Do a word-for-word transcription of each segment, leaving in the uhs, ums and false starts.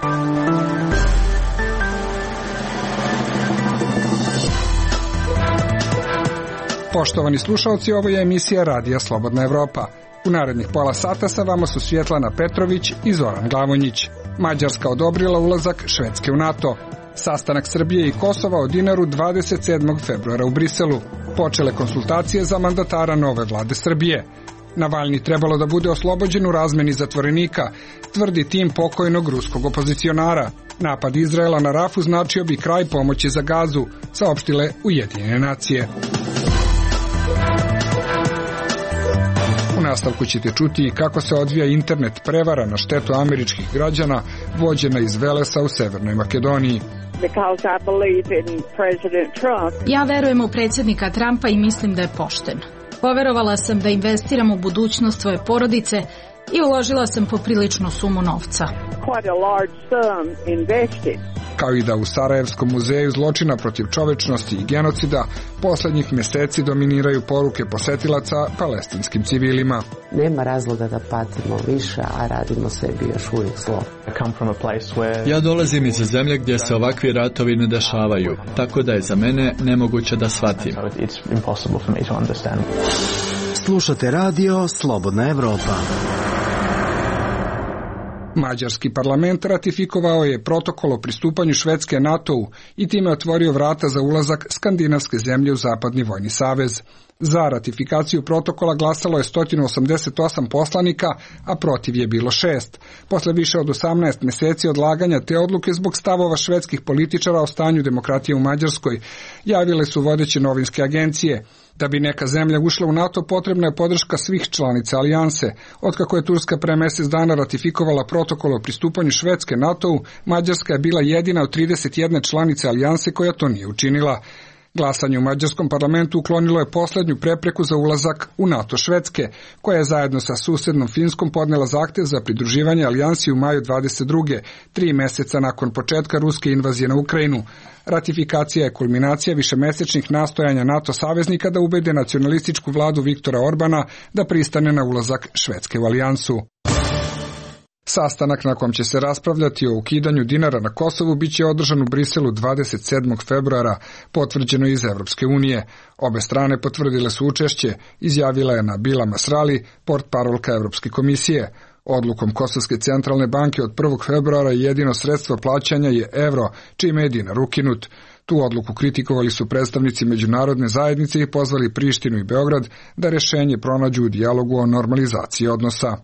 Poštovani slušalci, ovo je emisija Radija Slobodna Evropa. U narednih pola sata sa vama su Svjetlana Petrović i Zoran Glavonjić. Mađarska odobrila ulazak Švedske u NATO. Sastanak Srbije i Kosova o dinaru dvadeset sedmog februara u Briselu. Počele konsultacije za mandatara nove vlade Srbije. Navalni trebalo da bude oslobođen u razmeni zatvorenika, tvrdi tim pokojnog ruskog opozicionara. Napad Izraela na Rafu značio bi kraj pomoći za Gazu, saopštile Ujedinjene nacije. U nastavku ćete čuti kako se odvija internet prevara na štetu američkih građana vođena iz Velesa u Severnoj Makedoniji. Ja verujem u predsjednika Trumpa i mislim da je pošten. Poverovala sam da investiram u budućnost svoje porodice i uložila sam popriličnu sumu novca. Kao i da u Sarajevskom muzeju zločina protiv čovečnosti i genocida poslednjih mjeseci dominiraju poruke posetilaca palestinskim civilima. Nema razloga da patimo više, a radimo sebi još uvijek zlo. Ja dolazim iz zemlje gdje se ovakvi ratovi ne dešavaju, tako da je za mene nemoguće da shvatim. Slušate radio Slobodna Evropa. Mađarski parlament ratifikovao je protokol o pristupanju Švedske NATO-u i time otvorio vrata za ulazak skandinavske zemlje u Zapadni vojni savez. Za ratifikaciju protokola glasalo je sto osamdeset osam poslanika, a protiv je bilo šest. Posle više od osamnaest mjeseci odlaganja te odluke zbog stavova švedskih političara o stanju demokratije u Mađarskoj, javile su vodeće novinske agencije. Da bi neka zemlja ušla u NATO, potrebna je podrška svih članica alijanse. Otkako je Turska pre mjesec dana ratifikovala protokol o pristupanju Švedske NATO-u, Mađarska je bila jedina od trideset jedne članice alijanse koja to nije učinila. Glasanje u mađarskom parlamentu uklonilo je posljednju prepreku za ulazak u NATO Švedske, koja je zajedno sa susednom Finskom podnela zahtev za pridruživanje alijansi u maju dvadeset druge, tri mjeseca nakon početka ruske invazije na Ukrajinu. Ratifikacija je kulminacija višemesečnih nastojanja NATO saveznika da ubede nacionalističku vladu Viktora Orbana da pristane na ulazak Švedske u alijansu. Sastanak na kom će se raspravljati o ukidanju dinara na Kosovu biće održan u Briselu dvadeset sedmog februara, potvrđeno iz Evropske unije. Obe strane potvrdile su učešće, izjavila je Nabila Masrali, portparolka Evropske komisije. Odlukom Kosovske centralne banke od prvog februara jedino sredstvo plaćanja je evro, čime je dinar ukinut. Tu odluku kritikovali su predstavnici međunarodne zajednice i pozvali Prištinu i Beograd da rješenje pronađu u dijalogu o normalizaciji odnosa.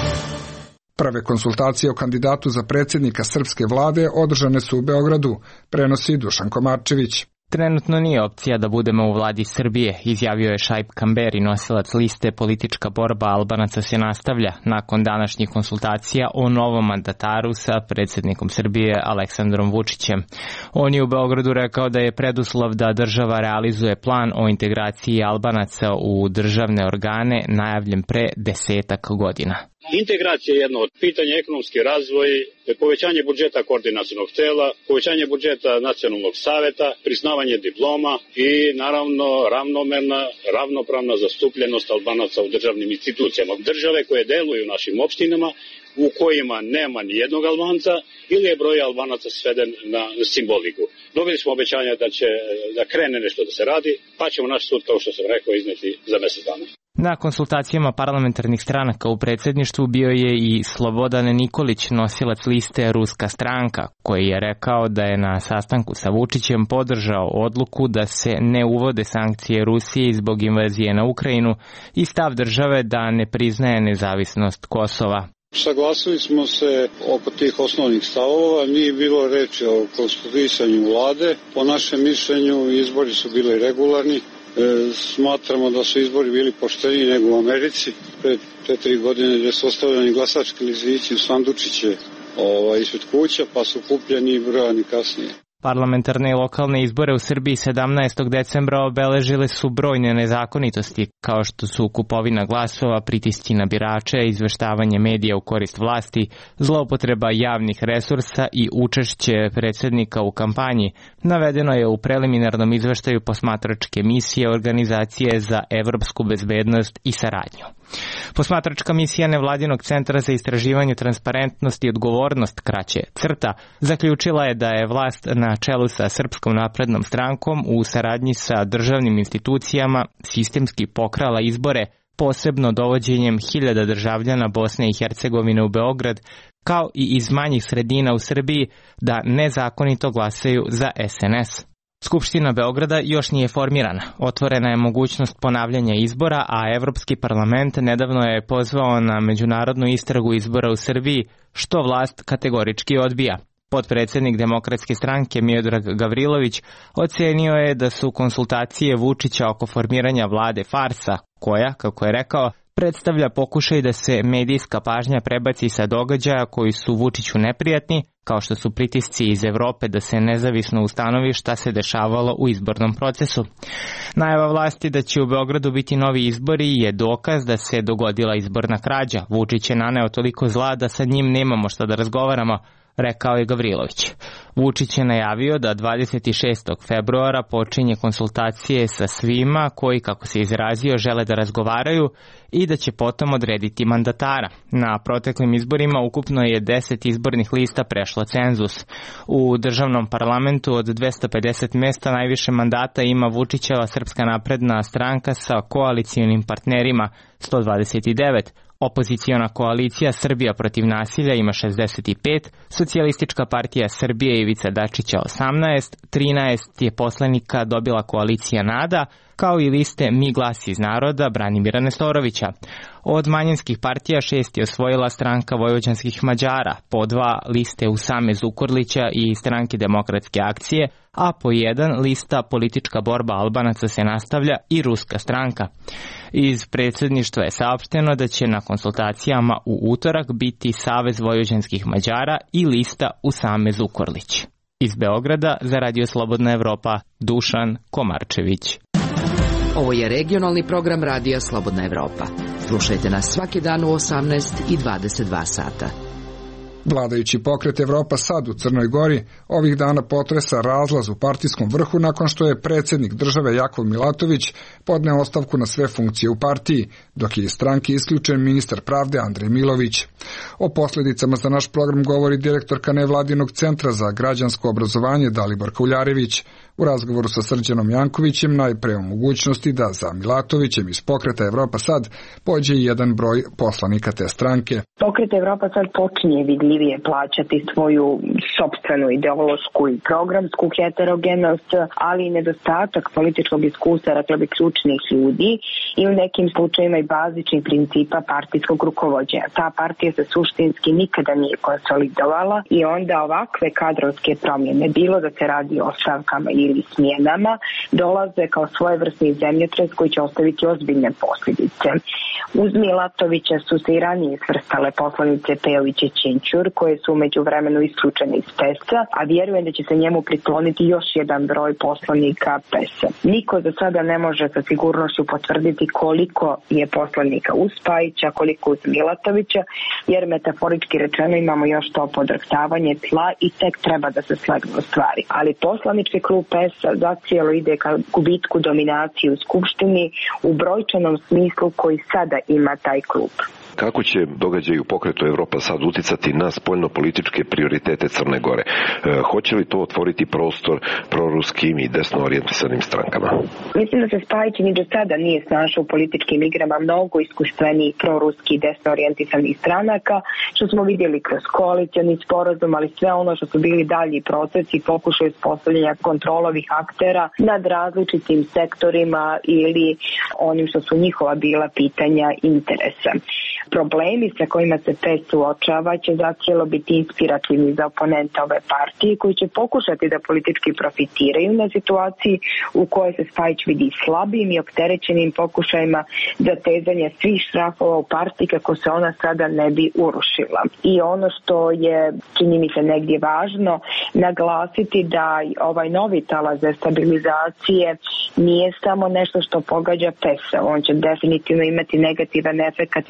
Prve konsultacije o kandidatu za predsjednika srpske vlade održane su u Beogradu, prenosi Dušan Komarčević. Trenutno nije opcija da budemo u vladi Srbije, izjavio je Šaip Kamberi, nosilac liste Politička borba Albanaca se nastavlja nakon današnjih konsultacija o novom mandataru sa predsjednikom Srbije Aleksandrom Vučićem. On je u Beogradu rekao da je preduslov da država realizuje plan o integraciji Albanaca u državne organe najavljen pre desetak godina. Integracija je jedno od pitanja, ekonomski razvoj, povećanje budžeta koordinacionog tela, povećanje budžeta nacionalnog saveta, priznavanje diploma i naravno ravnomerna, ravnopravna zastupljenost Albanaca u državnim institucijama. Države koje deluju u našim opštinama u kojima nema ni jednog Albanca ili je broj Albanaca sveden na simboliku. Dobili smo obećanja da će da krene nešto da se radi, pa ćemo naš sud, kao što sam rekao, izneti za mjesec dana. Na konsultacijama parlamentarnih stranaka u predsjedništvu bio je i Slobodan Nikolić, nosilac liste Ruska stranka, koji je rekao da je na sastanku sa Vučićem podržao odluku da se ne uvode sankcije Rusiji zbog invazije na Ukrajinu i stav države da ne priznaje nezavisnost Kosova. Saglasili smo se oko tih osnovnih stavova, nije bilo reči o konstituisanju vlade. Po našem mišljenju izbori su bili regularni. E, smatramo da su izbori bili pošteniji nego u Americi. Pre te tri godine gdje su ostavljeni glasački listići u sandučiće ovaj, ispred kuća, pa su kupljeni i brojani kasnije. Parlamentarne i lokalne izbore u Srbiji sedamnaestog decembra obeležile su brojne nezakonitosti, kao što su kupovina glasova, pritisci na birače, izveštavanje medija u korist vlasti, zloupotreba javnih resursa i učešće predsjednika u kampanji, navedeno je u preliminarnom izveštaju posmatračke misije Organizacije za evropsku bezbednost i saradnju. Posmatračka misija Nevladinog centra za istraživanje transparentnosti i odgovornost, kraće CRTA, zaključila je da je vlast na čelu sa Srpskom naprednom strankom u saradnji sa državnim institucijama sistemski pokrala izbore, posebno dovođenjem hiljada državljana Bosne i Hercegovine u Beograd, kao i iz manjih sredina u Srbiji, da nezakonito glasaju za S N S. Skupština Beograda još nije formirana. Otvorena je mogućnost ponavljanja izbora, a Evropski parlament nedavno je pozvao na međunarodnu istragu izbora u Srbiji, što vlast kategorički odbija. Potpredsednik Demokratske stranke Miodrag Gavrilović ocenio je da su konsultacije Vučića oko formiranja vlade farsa, koja, kako je rekao, predstavlja pokušaj da se medijska pažnja prebaci sa događaja koji su Vučiću neprijatni, kao što su pritisci iz Evrope da se nezavisno ustanovi šta se dešavalo u izbornom procesu. Najava vlasti da će u Beogradu biti novi izbori je dokaz da se dogodila izborna krađa. Vučić je naneo toliko zla da sa njim nemamo šta da razgovaramo, rekao je Gavrilović. Vučić je najavio da dvadeset šestog februara počinje konsultacije sa svima koji, kako se izrazio, žele da razgovaraju i da će potom odrediti mandatara. Na proteklim izborima ukupno je deset izbornih lista prešlo cenzus. U državnom parlamentu od dvesta pedeset mesta najviše mandata ima Vučićeva Srpska napredna stranka sa koalicijonim partnerima sto dvadeset devet. Opoziciona koalicija Srbija protiv nasilja ima šezdeset pet, Socijalistička partija Srbije Ivica Dačića osamnaest, trinaest je poslanika dobila koalicija NADA, kao i liste Mi glas iz naroda Branimira Nestorovića. Od manjinskih partija šest je osvojila stranka Vojvođanskih Mađara, po dva liste Usame Zukorlića i stranke Demokratske akcije, a po jedan lista Politička borba Albanaca se nastavlja i Ruska stranka. Iz predsjedništva je saopšteno da će na konsultacijama u utorak biti Savez Vojvođanskih Mađara i lista Usame Zukorlić. Iz Beograda za Radio Slobodna Evropa, Dušan Komarčević. Ovo je regionalni program Radija Slobodna Evropa. Slušajte nas svaki dan u osamnaest i dvadeset dva sata. Vladajući pokret Evropa sad u Crnoj Gori ovih dana potresa razlaz u partijskom vrhu nakon što je predsjednik države Jakov Milatović podneo ostavku na sve funkcije u partiji, dok je iz stranke isključen ministar pravde Andrej Milović. O posljedicama za naš program govori direktorka Nevladinog centra za građansko obrazovanje Dalibor Kauljarević. U razgovoru sa Srđanom Jankovićem najpre o mogućnosti da za Milatovićem iz pokreta Evropa sad pođe i jedan broj poslanika te stranke. Pokret Evropa sad počinje vidljivije plaćati svoju sopstvenu ideološku i programsku heterogenost, ali i nedostatak političkog iskustva, rekla bi, ključnih ljudi i u nekim slučajima i bazičnih principa partijskog rukovođenja. Ta partija se suštinski nikada nije konsolidovala i onda ovakve kadrovske promjene, bilo da se radi o ostavkama ili smjenama, dolaze kao svojevrsni zemljotres koji će ostaviti ozbiljne posljedice. Uz Milatovića su se i ranije svrstale poslanice Pejović i Ćinčur, koje su umeđu vremenu isključene iz P E S-a, a vjerujem da će se njemu prikloniti još jedan broj poslanika P E S-a. Niko za sada ne može sa sigurnošću potvrditi koliko je poslanika uz Pajića, koliko uz Milatovića, jer metaforički rečeno imamo još to podrhtavanje tla i tek treba da se slegnu stvari. Ali poslanički klub P E S-a zacijelo ide ka gubitku dominacije u Skupštini u brojčanom smislu koji sada ima taj klub. Kako će događaj u pokretu Evropa sad uticati na spoljnopolitičke prioritete Crne Gore? E, hoće li to otvoriti prostor proruskim i desno orijentisanim strankama? Mislim da se Spajić ni do sada nije snašao u političkim igrama mnogo iskustvenijih proruski i desno orijentisanih stranaka, što smo vidjeli kroz koalicioni sporazum, ali sve ono što su bili dalji procesi i pokušaj uspostavljanja kontrolovih aktera nad različitim sektorima ili onim što su njihova bila pitanja interesa. Problemi sa kojima se P E S suočava će zacijelo biti inspirativni za oponente ove partije koji će pokušati da politički profitiraju na situaciji u kojoj se Spajić vidi slabim i opterećenim pokušajima za tezanje svih šrafova u partiji kako se ona sada ne bi urušila. I ono što je, čini mi se, negdje važno naglasiti da ovaj novi talas destabilizacije nije samo nešto što pogađa P E S. On će definitivno imati negativan efekt i na evropske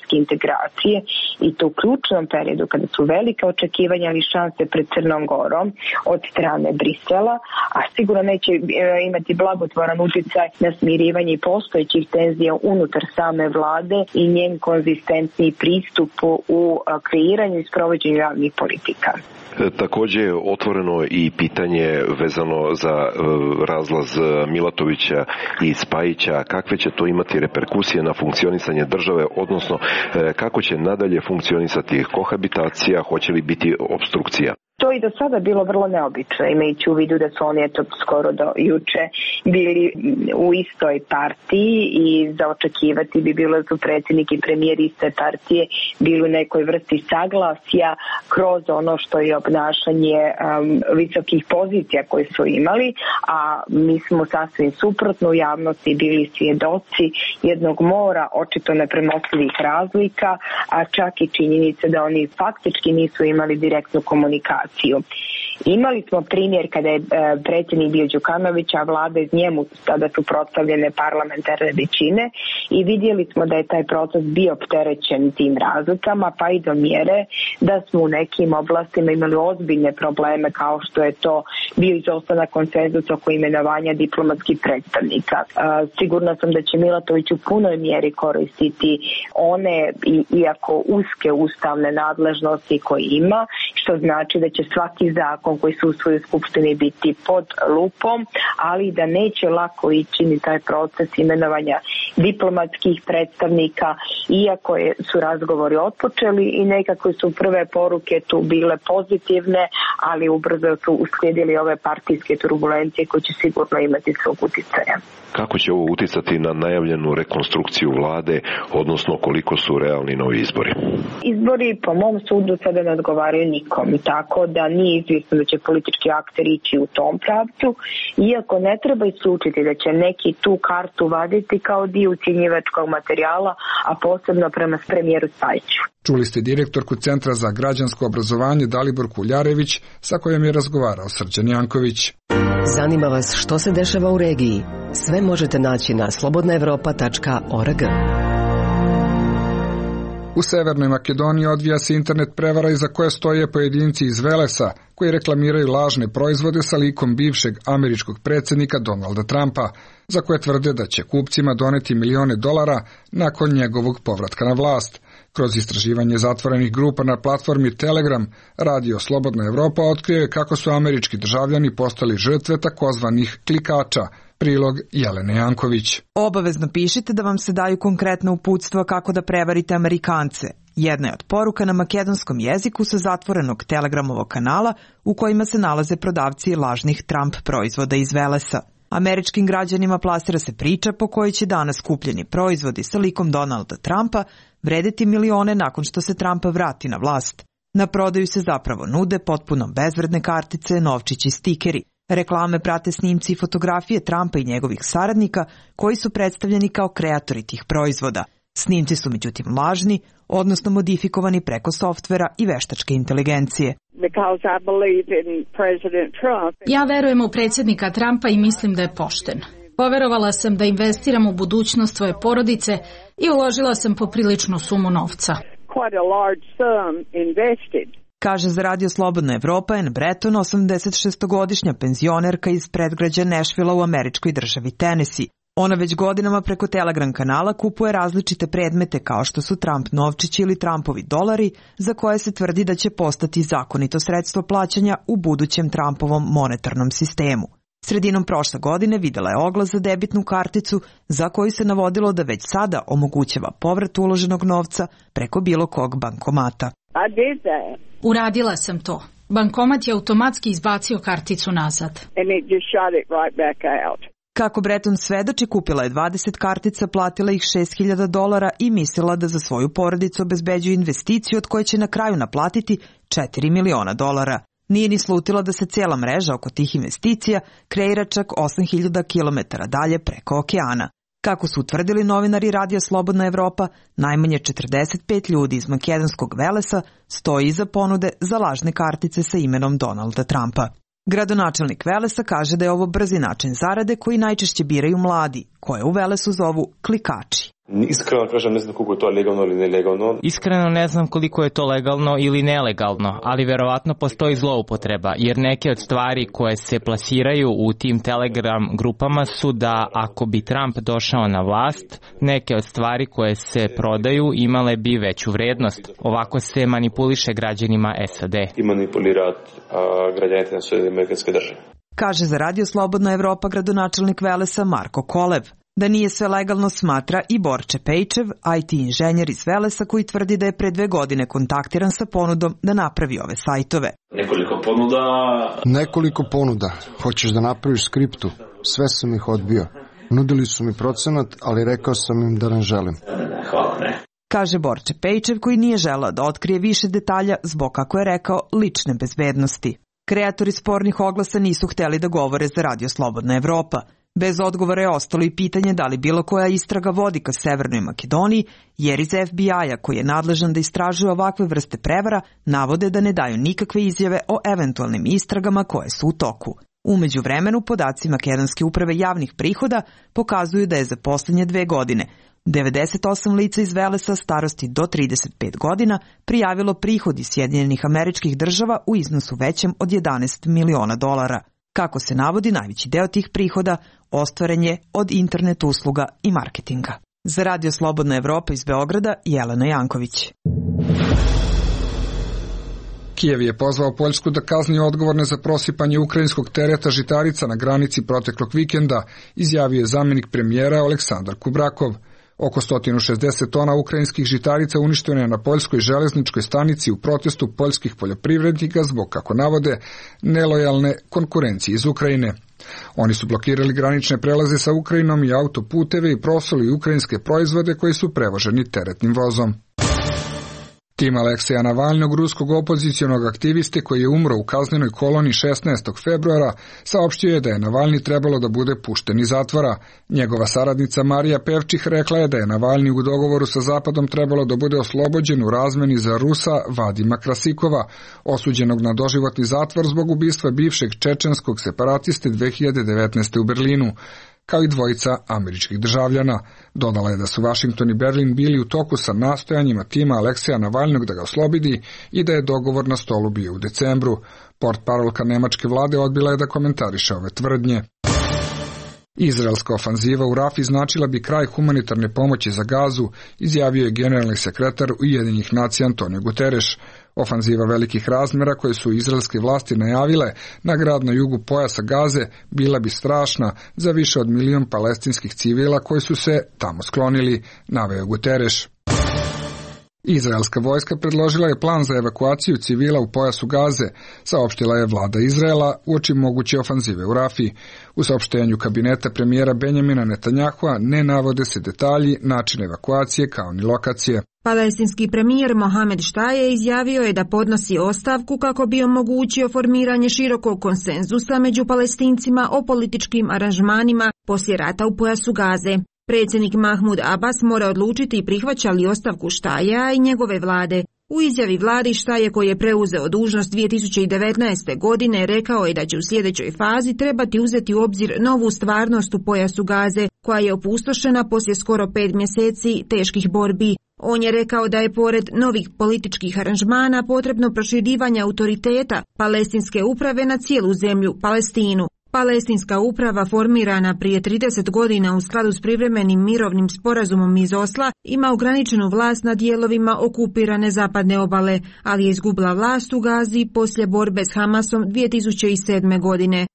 evropske integracije i to u ključnom periodu kada su velika očekivanja ali šanse pred Crnom Gorom od strane Brisela, a sigurno neće imati blagotvoran uticaj na smirivanje i postojećih tenzija unutar same vlade i njen konzistentni pristup u kreiranju i sprovođenju javnih politika. Također je otvoreno i pitanje vezano za razlaz Milatovića i Spajića. Kakve će to imati reperkusije na funkcionisanje države, odnosno kako će nadalje funkcionisati kohabitacija, hoće li biti obstrukcija? To i do sada bilo vrlo neobično, imajući u vidu da su oni eto skoro do juče bili u istoj partiji i za očekivati bi bilo da su predsjednik i premijer iste partije bili u nekoj vrsti saglasja kroz ono što je obnašanje um, visokih pozicija koje su imali, a mi smo sasvim suprotno u javnosti bili svjedoci jednog mora očito nepremostivih razlika, a čak i činjenice da oni faktički nisu imali direktnu komunikaciju. Imali smo primjer kada je e, predsjednik bio Đukanović, a vlada iz njemu tada su prostavljene parlamentarne većine i vidjeli smo da je taj proces bio opterećen tim razlikama, pa i do mjere da smo u nekim oblastima imali ozbiljne probleme kao što je to bio izostanak konsenzus oko imenovanja diplomatskih predstavnika. E, sigurna sam da će Milatović u punoj mjeri koristiti one, i, iako uske ustavne nadležnosti koje ima, što znači da će svaki zakon koji se usvoji u Skupštini biti pod lupom, ali da neće lako ići ni taj proces imenovanja diplomatskih predstavnika, iako je, su razgovori otpočeli i nekako su prve poruke tu bile pozitivne, ali ubrzo su uslijedili ove partijske turbulencije koje će sigurno imati svog uticaja. Kako će ovo uticati na najavljenu rekonstrukciju vlade, odnosno koliko su realni novi izbori? Izbori po mom sudu sada ne odgovaraju nikom, tako da nije izvjesno da će politički akteri ići u tom pravcu, iako ne treba isključiti da će neki tu kartu vaditi kao dio ucjenjivačkog materijala, a posebno prema premijeru Spajiću. Čuli ste direktorku Centra za građansko obrazovanje Dalibor Kuljarević, sa kojom je razgovarao Srđan Janković. Zanima vas što se dešava u regiji? Sve možete naći na slobodna evropa tačka org. U Severnoj Makedoniji odvija se internet prevara iza koje stoje pojedinci iz Velesa koji reklamiraju lažne proizvode sa likom bivšeg američkog predsjednika Donalda Trumpa, za koje tvrde da će kupcima doneti milione dolara nakon njegovog povratka na vlast. Kroz istraživanje zatvorenih grupa na platformi Telegram, Radio Slobodna Evropa otkrio je kako su američki državljani postali žrtve takozvanih klikača. Prilog Jelene Janković. Obavezno pišite da vam se daju konkretna uputstva kako da prevarite Amerikance. Jedna je od poruka na makedonskom jeziku sa zatvorenog Telegramovog kanala u kojima se nalaze prodavci lažnih Trump proizvoda iz Velesa. Američkim građanima plasira se priča po kojoj će danas kupljeni proizvodi sa likom Donalda Trumpa vredeti milione nakon što se Trump vrati na vlast. Na prodaju se zapravo nude potpuno bezvredne kartice, novčići, stikeri. Reklame prate snimci i fotografije Trumpa i njegovih saradnika koji su predstavljeni kao kreatori tih proizvoda. Snimci su međutim lažni, odnosno modifikovani preko softvera i veštačke inteligencije. Ja verujem u predsjednika Trumpa i mislim da je pošten. Poverovala sam da investiram u budućnost svoje porodice i uložila sam popriličnu sumu novca. Kaže za Radio Slobodna Evropa Ann Breton, osamdesetšestogodišnja penzionerka iz predgrađa Nashvilla u američkoj državi Tennessee. Ona već godinama preko Telegram kanala kupuje različite predmete kao što su Trump novčići ili Trumpovi dolari, za koje se tvrdi da će postati zakonito sredstvo plaćanja u budućem Trumpovom monetarnom sistemu. Sredinom prošle godine videla je oglas za debitnu karticu za koju se navodilo da već sada omogućava povrat uloženog novca preko bilo kog bankomata. Uradila sam to. Bankomat je automatski izbacio karticu nazad. Kako Breton svedoči, kupila je dvadeset kartica, platila ih šest hiljada dolara i mislila da za svoju porodicu obezbeđuje investiciju od koje će na kraju naplatiti četiri miliona dolara. Nije ni slutila da se cijela mreža oko tih investicija kreira čak osam hiljada kilometara dalje preko okeana. Kako su utvrdili novinari Radija Slobodna Evropa, najmanje četrdeset pet ljudi iz makedonskog Velesa stoji iza ponude za lažne kartice sa imenom Donalda Trumpa. Gradonačelnik Velesa kaže da je ovo brzi način zarade koji najčešće biraju mladi, koje u Velesu zovu klikači. Iskreno kažem, ne znam koliko je to legalno ili nelegalno. Iskreno ne znam koliko je to legalno ili nelegalno, ali verovatno postoji zloupotreba, jer neke od stvari koje se plasiraju u tim Telegram grupama su da ako bi Trump došao na vlast, neke od stvari koje se prodaju imale bi veću vrednost. Ovako se manipuliše građanima S A D. I manipulirati građanite na Sjedinjene Američke Države. Kaže za Radio Slobodna Evropa gradonačelnik Velesa Marko Kolev. Da nije sve legalno smatra i Borče Pejčev, I T inženjer iz Velesa koji tvrdi da je pre dve godine kontaktiran sa ponudom da napravi ove sajtove. Nekoliko ponuda... Nekoliko ponuda. Hoćeš da napraviš skriptu? Sve sam ih odbio. Nudili su mi procenat, ali rekao sam im da ne želim. Hvala, ne. Kaže Borče Pejčev koji nije želeo da otkrije više detalja zbog, kako je rekao, lične bezbednosti. Kreatori spornih oglasa nisu hteli da govore za Radio Slobodna Evropa. Bez odgovora je ostalo i pitanje da li bilo koja istraga vodi ka Severnoj Makedoniji, jer iz F B I-a koji je nadležan da istražuje ovakve vrste prevara, navode da ne daju nikakve izjave o eventualnim istragama koje su u toku. Umeđu vremenu, podaci Makedonske uprave javnih prihoda pokazuju da je za poslednje dve godine devedeset osam lica iz Velesa starosti do trideset pet godina prijavilo prihod iz Sjedinjenih Američkih Država u iznosu većem od jedanaest miliona dolara. Kako se navodi, najveći deo tih prihoda ostvaren je od internet usluga i marketinga. Za Radio Slobodna Evropa iz Beograda, Jelena Janković. Kijev je pozvao Poljsku da kazni odgovorne za prosipanje ukrajinskog tereta žitarica na granici proteklog vikenda, izjavio je zamjenik premijera Aleksandar Kubrakov. Oko sto šezdeset tona ukrajinskih žitarica uništeno je na poljskoj železničkoj stanici u protestu poljskih poljoprivrednika zbog, kako navode, nelojalne konkurencije iz Ukrajine. Oni su blokirali granične prelaze sa Ukrajinom i autoputeve i prosuli ukrajinske proizvode koji su prevoženi teretnim vozom. Tim Alekseja Navalnog, ruskog opozicionog aktiviste koji je umro u kaznenoj koloni šesnaestog februara, saopštio je da je Navalni trebalo da bude pušten iz zatvora. Njegova saradnica Marija Pevčih rekla je da je Navalni u dogovoru sa Zapadom trebalo da bude oslobođen u razmeni za Rusa Vadima Krasikova, osuđenog na doživotni zatvor zbog ubistva bivšeg čečenskog separatiste dve hiljade devetnaeste. u Berlinu, kao i dvojica američkih državljana. Dodala je da su Washington i Berlin bili u toku sa nastojanjima tima Alekseja Navalnog da ga oslobodi i da je dogovor na stolu bio u decembru. Portparolka nemačke vlade odbila je da komentariše ove tvrdnje. Izraelska ofanziva u Rafi značila bi kraj humanitarne pomoći za Gazu, izjavio je generalni sekretar Ujedinjenih nacija Antonio Guterres. Ofanziva velikih razmera koje su izraelske vlasti najavile na grad na jugu pojasa Gaze bila bi strašna za više od milion palestinskih civila koji su se tamo sklonili, naveo Guterres. Izraelska vojska predložila je plan za evakuaciju civila u pojasu Gaze, saopštila je vlada Izraela uoči moguće ofanzive u Rafi. U saopštenju kabineta premijera Benjamina Netanjahua ne navode se detalji, način evakuacije kao ni lokacije. Palestinski premijer Mohamed Štaje izjavio je da podnosi ostavku kako bi omogućio formiranje širokog konsenzusa među Palestincima o političkim aranžmanima poslije rata u pojasu Gaze. Predsjednik Mahmud Abbas mora odlučiti i prihvaća li ostavku Štaja i njegove vlade. U izjavi vladi Štaje, koji je preuzeo dužnost dvije tisuće devetnaeste. godine, rekao je da će u sljedećoj fazi trebati uzeti u obzir novu stvarnost u pojasu Gaze, koja je opustošena poslije skoro pet mjeseci teških borbi. On je rekao da je pored novih političkih aranžmana potrebno proširivanje autoriteta palestinske uprave na cijelu zemlju, Palestinu. Palestinska uprava, formirana prije trideset godina u skladu s privremenim mirovnim sporazumom iz Osla, ima ograničenu vlast nad dijelovima okupirane zapadne obale, ali je izgubila vlast u Gazi poslije borbe s Hamasom dvije tisuće sedme. godine.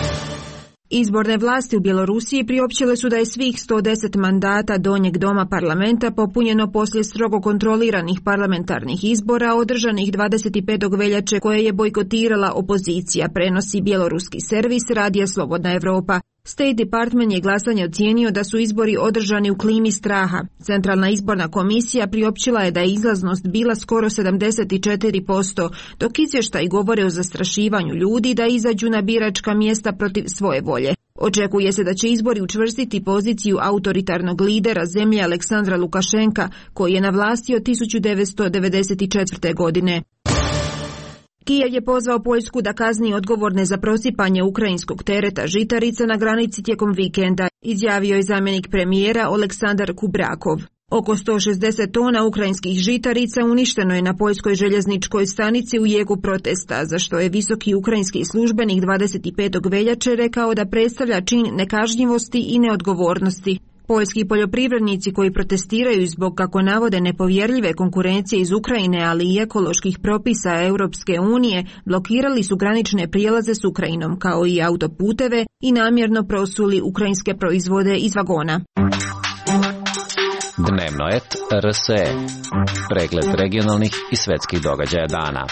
Izborne vlasti u Bjelorusiji priopćile su da je svih sto deset mandata donjeg doma parlamenta popunjeno poslije strogo kontroliranih parlamentarnih izbora održanih dvadeset petog veljače koje je bojkotirala opozicija, prenosi bjeloruski servis Radija Slobodna Evropa. State Department je glasanje ocijenio da su izbori održani u klimi straha. Centralna izborna komisija priopćila je da je izlaznost bila skoro sedamdeset četiri posto, dok izvještaji govore o zastrašivanju ljudi da izađu na biračka mjesta protiv svoje volje. Očekuje se da će izbori učvrstiti poziciju autoritarnog lidera zemlje Aleksandra Lukašenka, koji je na vlasti od tisuću devetsto devedeset četvrte. godine. Kijev je pozvao Poljsku da kazni odgovorne za prosipanje ukrajinskog tereta žitarica na granici tijekom vikenda, izjavio je zamjenik premijera Oleksandar Kubrakov. Oko sto šezdeset tona ukrajinskih žitarica uništeno je na poljskoj željezničkoj stanici u jegu protesta, za što je visoki ukrajinski službenik dvadeset petog veljače rekao da predstavlja čin nekažnjivosti i neodgovornosti. Poljski poljoprivrednici koji protestiraju zbog, kako navode, nepovjerljive konkurencije iz Ukrajine, ali i ekoloških propisa Europske unije, blokirali su granične prijelaze s Ukrajinom, kao i autoputeve, i namjerno prosuli ukrajinske proizvode iz vagona. Dnevno et R S E. Pregled regionalnih i svetskih događaja dana.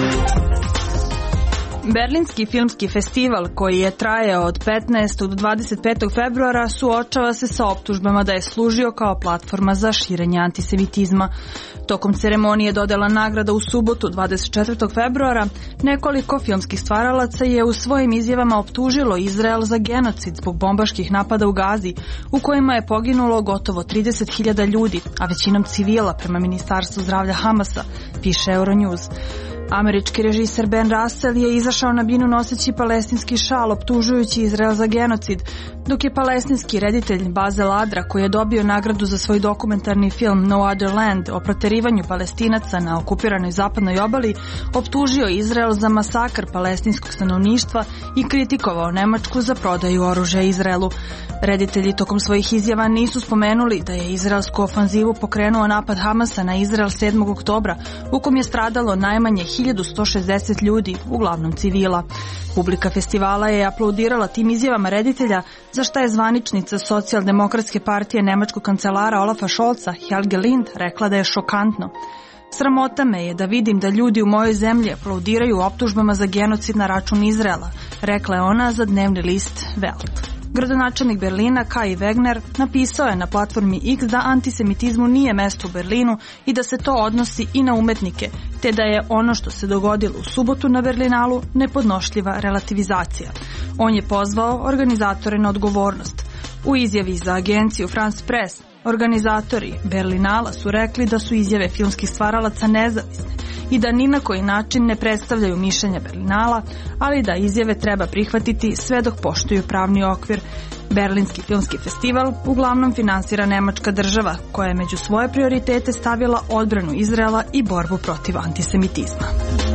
Berlinski filmski festival, koji je trajao od petnaestog do dvadeset petog februara, suočava se sa optužbama da je služio kao platforma za širenje antisemitizma. Tokom ceremonije dodela nagrada u subotu dvadeset četvrtog februara, nekoliko filmskih stvaralaca je u svojim izjavama optužilo Izrael za genocid zbog bombaških napada u Gazi, u kojima je poginulo gotovo trideset hiljada ljudi, a većinom civila, prema Ministarstvu zdravlja Hamasa, piše Euronews. Američki režiser Ben Russell je izašao na binu noseći palestinski šal optužujući Izrael za genocid, dok je palestinski reditelj Bazel Adra, koji je dobio nagradu za svoj dokumentarni film No Other Land o proterivanju Palestinaca na okupiranoj zapadnoj obali, optužio Izrael za masakr palestinskog stanovništva i kritikovao Nemačku za prodaju oružja Izraelu. Reditelji tokom svojih izjava nisu spomenuli da je izraelsku ofanzivu pokrenuo napad Hamasa na Izrael sedmog oktobra, u kom je stradalo najmanje hiljadu sto šezdeset ljudi, uglavnom civila. Publika festivala je aplaudirala tim izjavama reditelja, za šta je zvaničnica socijaldemokratske partije nemačkog kancelara Olafa Scholza, Helge Lind, rekla da je šokantno. Sramota me je da vidim da ljudi u mojoj zemlji aplaudiraju optužbama za genocid na račun Izraela, rekla je ona za dnevni list Welt. Gradonačelnik Berlina Kai Wegner napisao je na platformi X da antisemitizmu nije mesto u Berlinu i da se to odnosi i na umetnike, te da je ono što se dogodilo u subotu na Berlinalu nepodnošljiva relativizacija. On je pozvao organizatore na odgovornost. U izjavi za agenciju France Press, organizatori Berlinala su rekli da su izjave filmskih stvaralaca nezavisne i da ni na koji način ne predstavljaju mišljenja Berlinala, ali da izjave treba prihvatiti sve dok poštuju pravni okvir. Berlinski filmski festival uglavnom finansira nemačka država, koja je među svoje prioritete stavila odbranu Izraela i borbu protiv antisemitizma.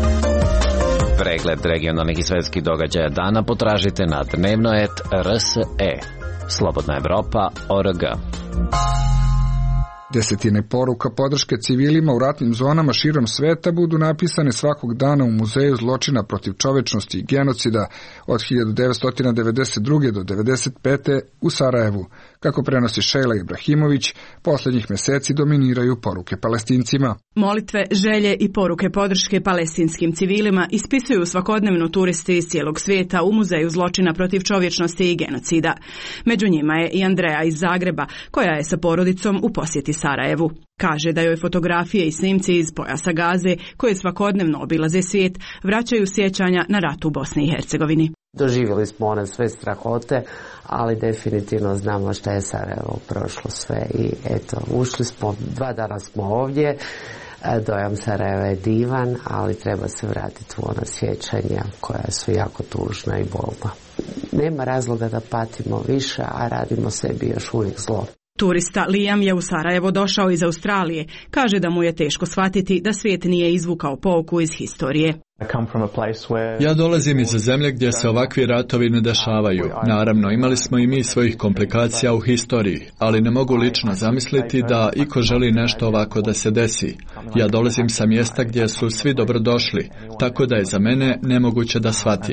Pregled regionalnih i svetskih događaja dana potražite na dnevno et R S E. Slobodna Evropa, O R G. Desetine poruka podrške civilima u ratnim zonama širom sveta budu napisane svakog dana u Muzeju zločina protiv čovečnosti i genocida od hiljadu devetsto devedeset druge do devedeset pete u Sarajevu. Kako prenosi Šejla Ibrahimović, posljednjih meseci dominiraju poruke Palestincima. Molitve, želje i poruke podrške palestinskim civilima ispisuju svakodnevno turisti iz cijelog svijeta u Muzeju zločina protiv čovječnosti i genocida. Među njima je i Andreja iz Zagreba, koja je sa porodicom u posjeti Sarajevu. Kaže da joj fotografije i snimci iz pojasa Gaze, koje svakodnevno obilaze svijet, vraćaju sjećanja na rat u Bosni i Hercegovini. Doživjeli smo one sve strahote, ali definitivno znamo šta je Sarajevo prošlo sve i eto, ušli smo, dva dana smo ovdje, dojam Sarajeva je divan, ali treba se vratiti u ona sjećanja koja su jako tužna i bolna. Nema razloga da patimo više, a radimo sebi još uvijek zlo. Turista Liam je u Sarajevo došao iz Australije. Kaže da mu je teško shvatiti da svijet nije izvukao pouku iz historije. Ja dolazim iz zemlje gdje se ovakvi ratovi ne dešavaju. Naravno, imali smo i mi svojih komplikacija u historiji, ali ne mogu lično zamisliti da iko želi nešto ovako da se desi. Ja dolazim sa mjesta gdje su svi dobrodošli, tako da je za mene nemoguće da shvatim.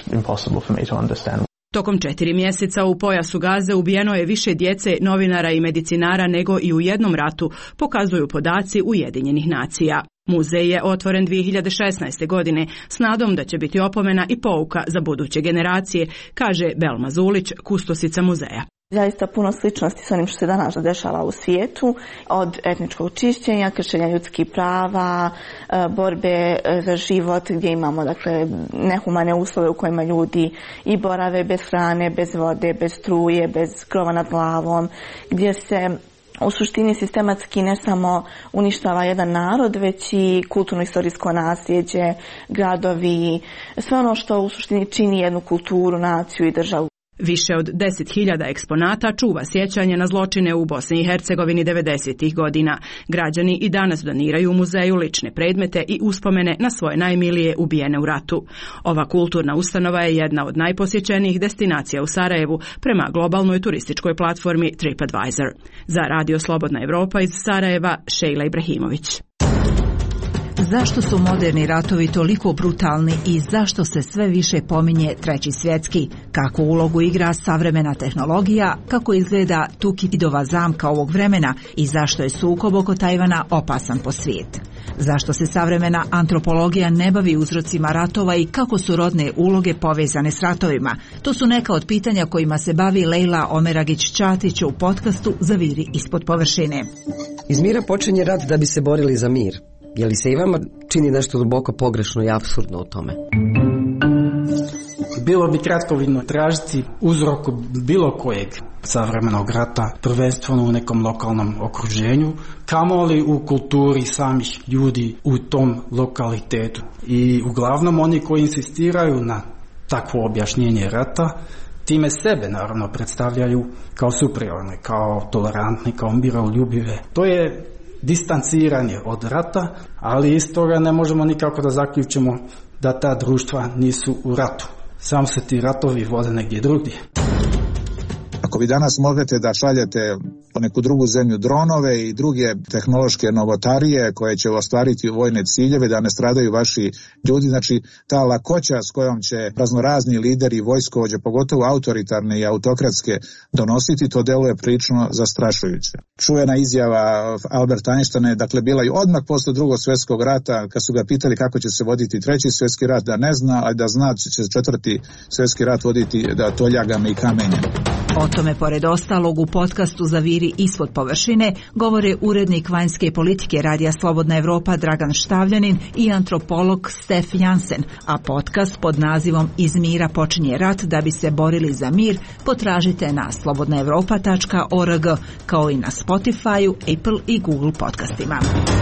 Tokom četiri mjeseca u pojasu Gaze ubijeno je više djece, novinara i medicinara nego i u jednom ratu, pokazuju podaci Ujedinjenih nacija. Muzej je otvoren dvije hiljade šesnaeste. godine s nadom da će biti opomena i pouka za buduće generacije, kaže Belma Zulić, kustosica muzeja. Zaista puno sličnosti s onim što se danas dešava u svijetu, od etničkog čišćenja, kršenja ljudskih prava, borbe za život gdje imamo dakle nehumane uslove u kojima ljudi i borave bez hrane, bez vode, bez struje, bez krova nad glavom, gdje se u suštini sistematski ne samo uništava jedan narod, već i kulturno-istorijsko nasljeđe, gradovi, sve ono što u suštini čini jednu kulturu, naciju i državu. Više od deset hiljada eksponata čuva sjećanje na zločine u Bosni i Hercegovini devedesetih godina. Građani i danas doniraju u muzeju lične predmete i uspomene na svoje najmilije ubijene u ratu. Ova kulturna ustanova je jedna od najposjećenijih destinacija u Sarajevu prema globalnoj turističkoj platformi TripAdvisor. Za Radio Slobodna Evropa iz Sarajeva, Šejla Ibrahimović. Zašto su moderni ratovi toliko brutalni i zašto se sve više pominje Treći svjetski? Kako ulogu igra savremena tehnologija? Kako izgleda Tukididova zamka ovog vremena? I zašto je sukob oko Tajvana opasan po svijet? Zašto se savremena antropologija ne bavi uzrocima ratova i kako su rodne uloge povezane s ratovima? To su neka od pitanja kojima se bavi Lejla Omeragić-Ćatić u podcastu Zaviri ispod površine. Iz mira počinje rat da bi se borili za mir. Je li se i vama čini nešto duboko pogrešno i apsurdno u tome? Bilo bi kratkovidno tražiti uzrok bilo kojeg savremenog rata, prvenstveno u nekom lokalnom okruženju, kamoli u kulturi samih ljudi u tom lokalitetu. I uglavnom oni koji insistiraju na takvo objašnjenje rata, time sebe naravno predstavljaju kao superiorne, kao tolerantni, kao miroljubive. To je distanciranje od rata, ali iz toga ne možemo nikako da zaključimo da ta društva nisu u ratu. Samo se ti ratovi vode negdje drugdje. Ako vi danas možete da šaljete po neku drugu zemlju dronove i druge tehnološke novotarije koje će ostvariti vojne ciljeve da ne stradaju vaši ljudi, znači ta lakoća s kojom će raznorazni lideri i vojskovođe, pogotovo autoritarne i autokratske, donositi, to deluje prilično zastrašujuće. Čuvena izjava Alberta Einsteina je dakle bila i odmah posle drugog svjetskog rata, kad su ga pitali kako će se voditi treći svjetski rat, da ne zna, a da zna će četvrti svjetski rat voditi da toljagama i kamenjem. O tome, pored ostalog, u podcastu Zaviri ispod površine govore urednik vanjske politike Radija Slobodna Evropa Dragan Štavljanin i antropolog Stef Jansen, a podcast pod nazivom Iz mira počinje rat da bi se borili za mir potražite na slobodna evropa tačka org, kao i na Spotify-u, Apple i Google podcastima.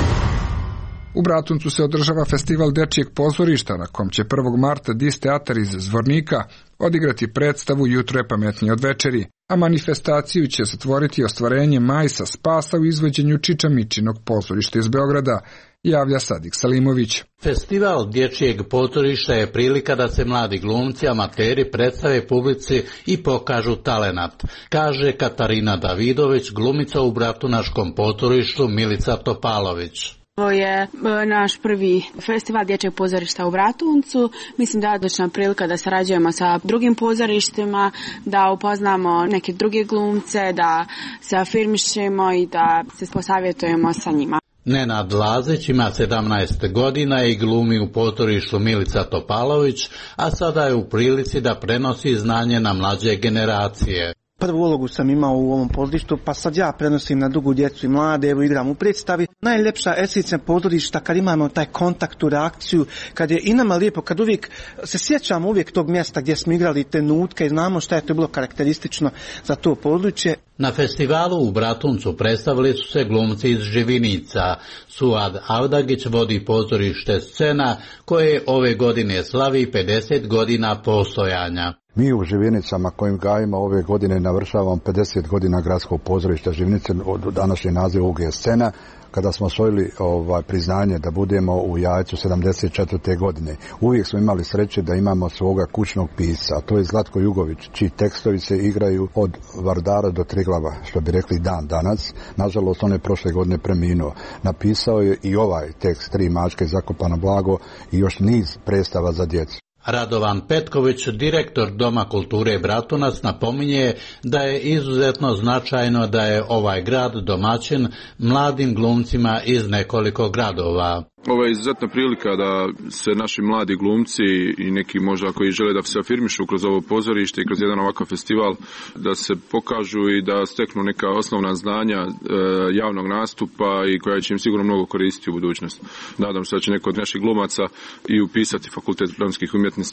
U Bratuncu se održava festival dečijeg pozorišta na kom će prvog marta Dis teatar iz Zvornika odigrati predstavu Jutro je pametnije od večeri, a manifestaciju će zatvoriti ostvarenje Majsa Spasa u izvođenju Čiča Mičinog pozorišta iz Beograda, javlja Sadik Salimović. Festival dječjeg pozorišta je prilika da se mladi glumci, amateri predstave publici i pokažu talenat, kaže Katarina Davidović, glumica u Bratunaškom pozorištu Milica Topalović. Ovo je naš prvi festival dječjeg pozorišta u Bratuncu. Mislim da je odlična prilika da sarađujemo sa drugim pozorištima, da upoznamo neke druge glumce, da se afirmišemo i da se posavjetujemo sa njima. Nenad Lazić ima sedamnaest godina i glumi u pozorištu Milica Topalović, a sada je u prilici da prenosi znanje na mlađe generacije. Prvu ulogu sam imao u ovom pozorištu, pa sad ja prenosim na drugu djecu i mlade, evo igram u predstavi. Najljepša esencija pozorišta kad imamo taj kontakt, tu reakciju, kad je i nama lijepo, kad uvijek se sjećamo uvijek tog mjesta gdje smo igrali te nutke i znamo šta je to bilo karakteristično za to područje. Na festivalu u Bratuncu predstavili su se glumci iz Živinica. Suad Avdagić vodi pozorište Scena koje ove godine slavi pedeset godina postojanja. Mi u Živinicama kojim gajimo ove godine navršavamo pedeset godina gradskog pozorišta Živinice, od današnji naziv ovog je Scena, kada smo osvojili ovaj, priznanje da budemo u Jajcu sedamdeset četvrte godine. Uvijek smo imali sreće da imamo svoga kućnog pisca, a to je Zlatko Jugović, čiji tekstovi se igraju od Vardara do Triglava, što bi rekli dan danas. Nažalost, on je prošle godine preminuo. Napisao je i ovaj tekst Tri mačke zakopano blago i još niz predstava za djecu. Radovan Petković, direktor Doma kulture Bratunac, napominje da je izuzetno značajno da je ovaj grad domaćin mladim glumcima iz nekoliko gradova. Ovo je izuzetna prilika da se naši mladi glumci i neki možda koji žele da se afirmišu kroz ovo pozorište i kroz jedan ovakav festival, da se pokažu i da steknu neka osnovna znanja e, javnog nastupa i koja će im sigurno mnogo koristiti u budućnosti. Nadam se da će neko od naših glumaca i upisati Fakultet dramskih umjetnosti.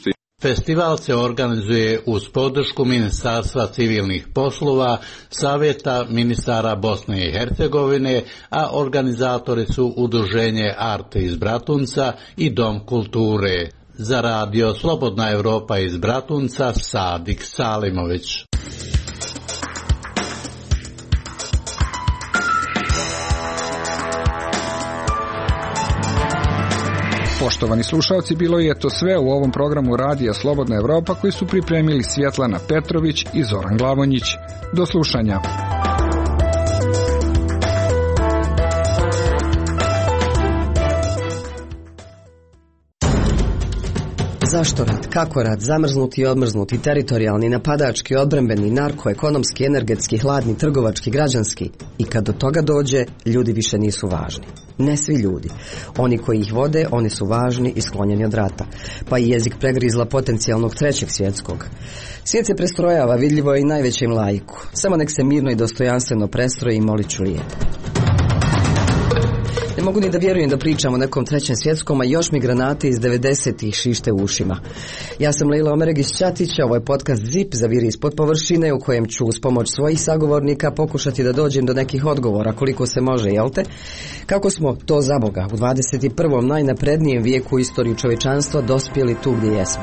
Festival se organizuje uz podršku Ministarstva civilnih poslova, Savjeta ministara Bosne i Hercegovine, a organizatori su Udruženje Arte iz Bratunca i Dom kulture. Za radio Slobodna Evropa iz Bratunca, Sadik Salimović. Poštovani slušalci, bilo je to sve u ovom programu Radija Slobodna Evropa koji su pripremili Svjetlana Petrović i Zoran Glavonjić. Do slušanja. Zašto rat? Kako rat? Zamrznuti i odmrznuti, teritorijalni, napadački, odbrambeni, narkoekonomski, energetski, hladni, trgovački, građanski. I kad do toga dođe, ljudi više nisu važni. Ne svi ljudi. Oni koji ih vode, oni su važni i sklonjeni od rata. Pa i jezik pregrizla potencijalnog trećeg svjetskog. Svijet se prestrojava, vidljivo je i najvećem laiku. Samo nek se mirno i dostojanstveno prestroji i molit ću lijepo. Ne mogu ni da vjerujem da pričam o nekom trećem svjetskom, a još mi granate iz devedesetih šište u ušima. Ja sam Lejla Omeregić-Ćatić, ovo je podcast Zip, zaviri ispod površine, u kojem ću uz pomoć svojih sagovornika pokušati da dođem do nekih odgovora, koliko se može, jel te? Kako smo to za Boga u dvadeset i prvom najnaprednijem vijeku u istoriju čovječanstva dospjeli tu gdje jesmo?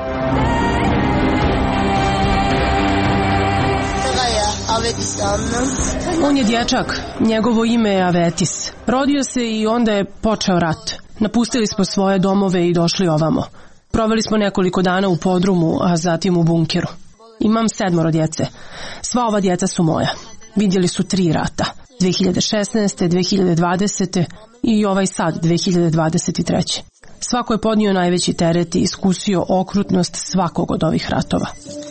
On je dječak, njegovo ime je Avetis. Rodio se i onda je počeo rat. Napustili smo svoje domove i došli ovamo. Proveli smo nekoliko dana u podrumu, a zatim u bunkeru. Imam sedmoro djece. Sva ova djeca su moja. Vidjeli su tri rata. dvije hiljade šesnaeste. dvije hiljade dvadesete. i ovaj sad, dvije hiljade dvadeset treće. Svako je podnio najveći teret i iskusio okrutnost svakog od ovih ratova.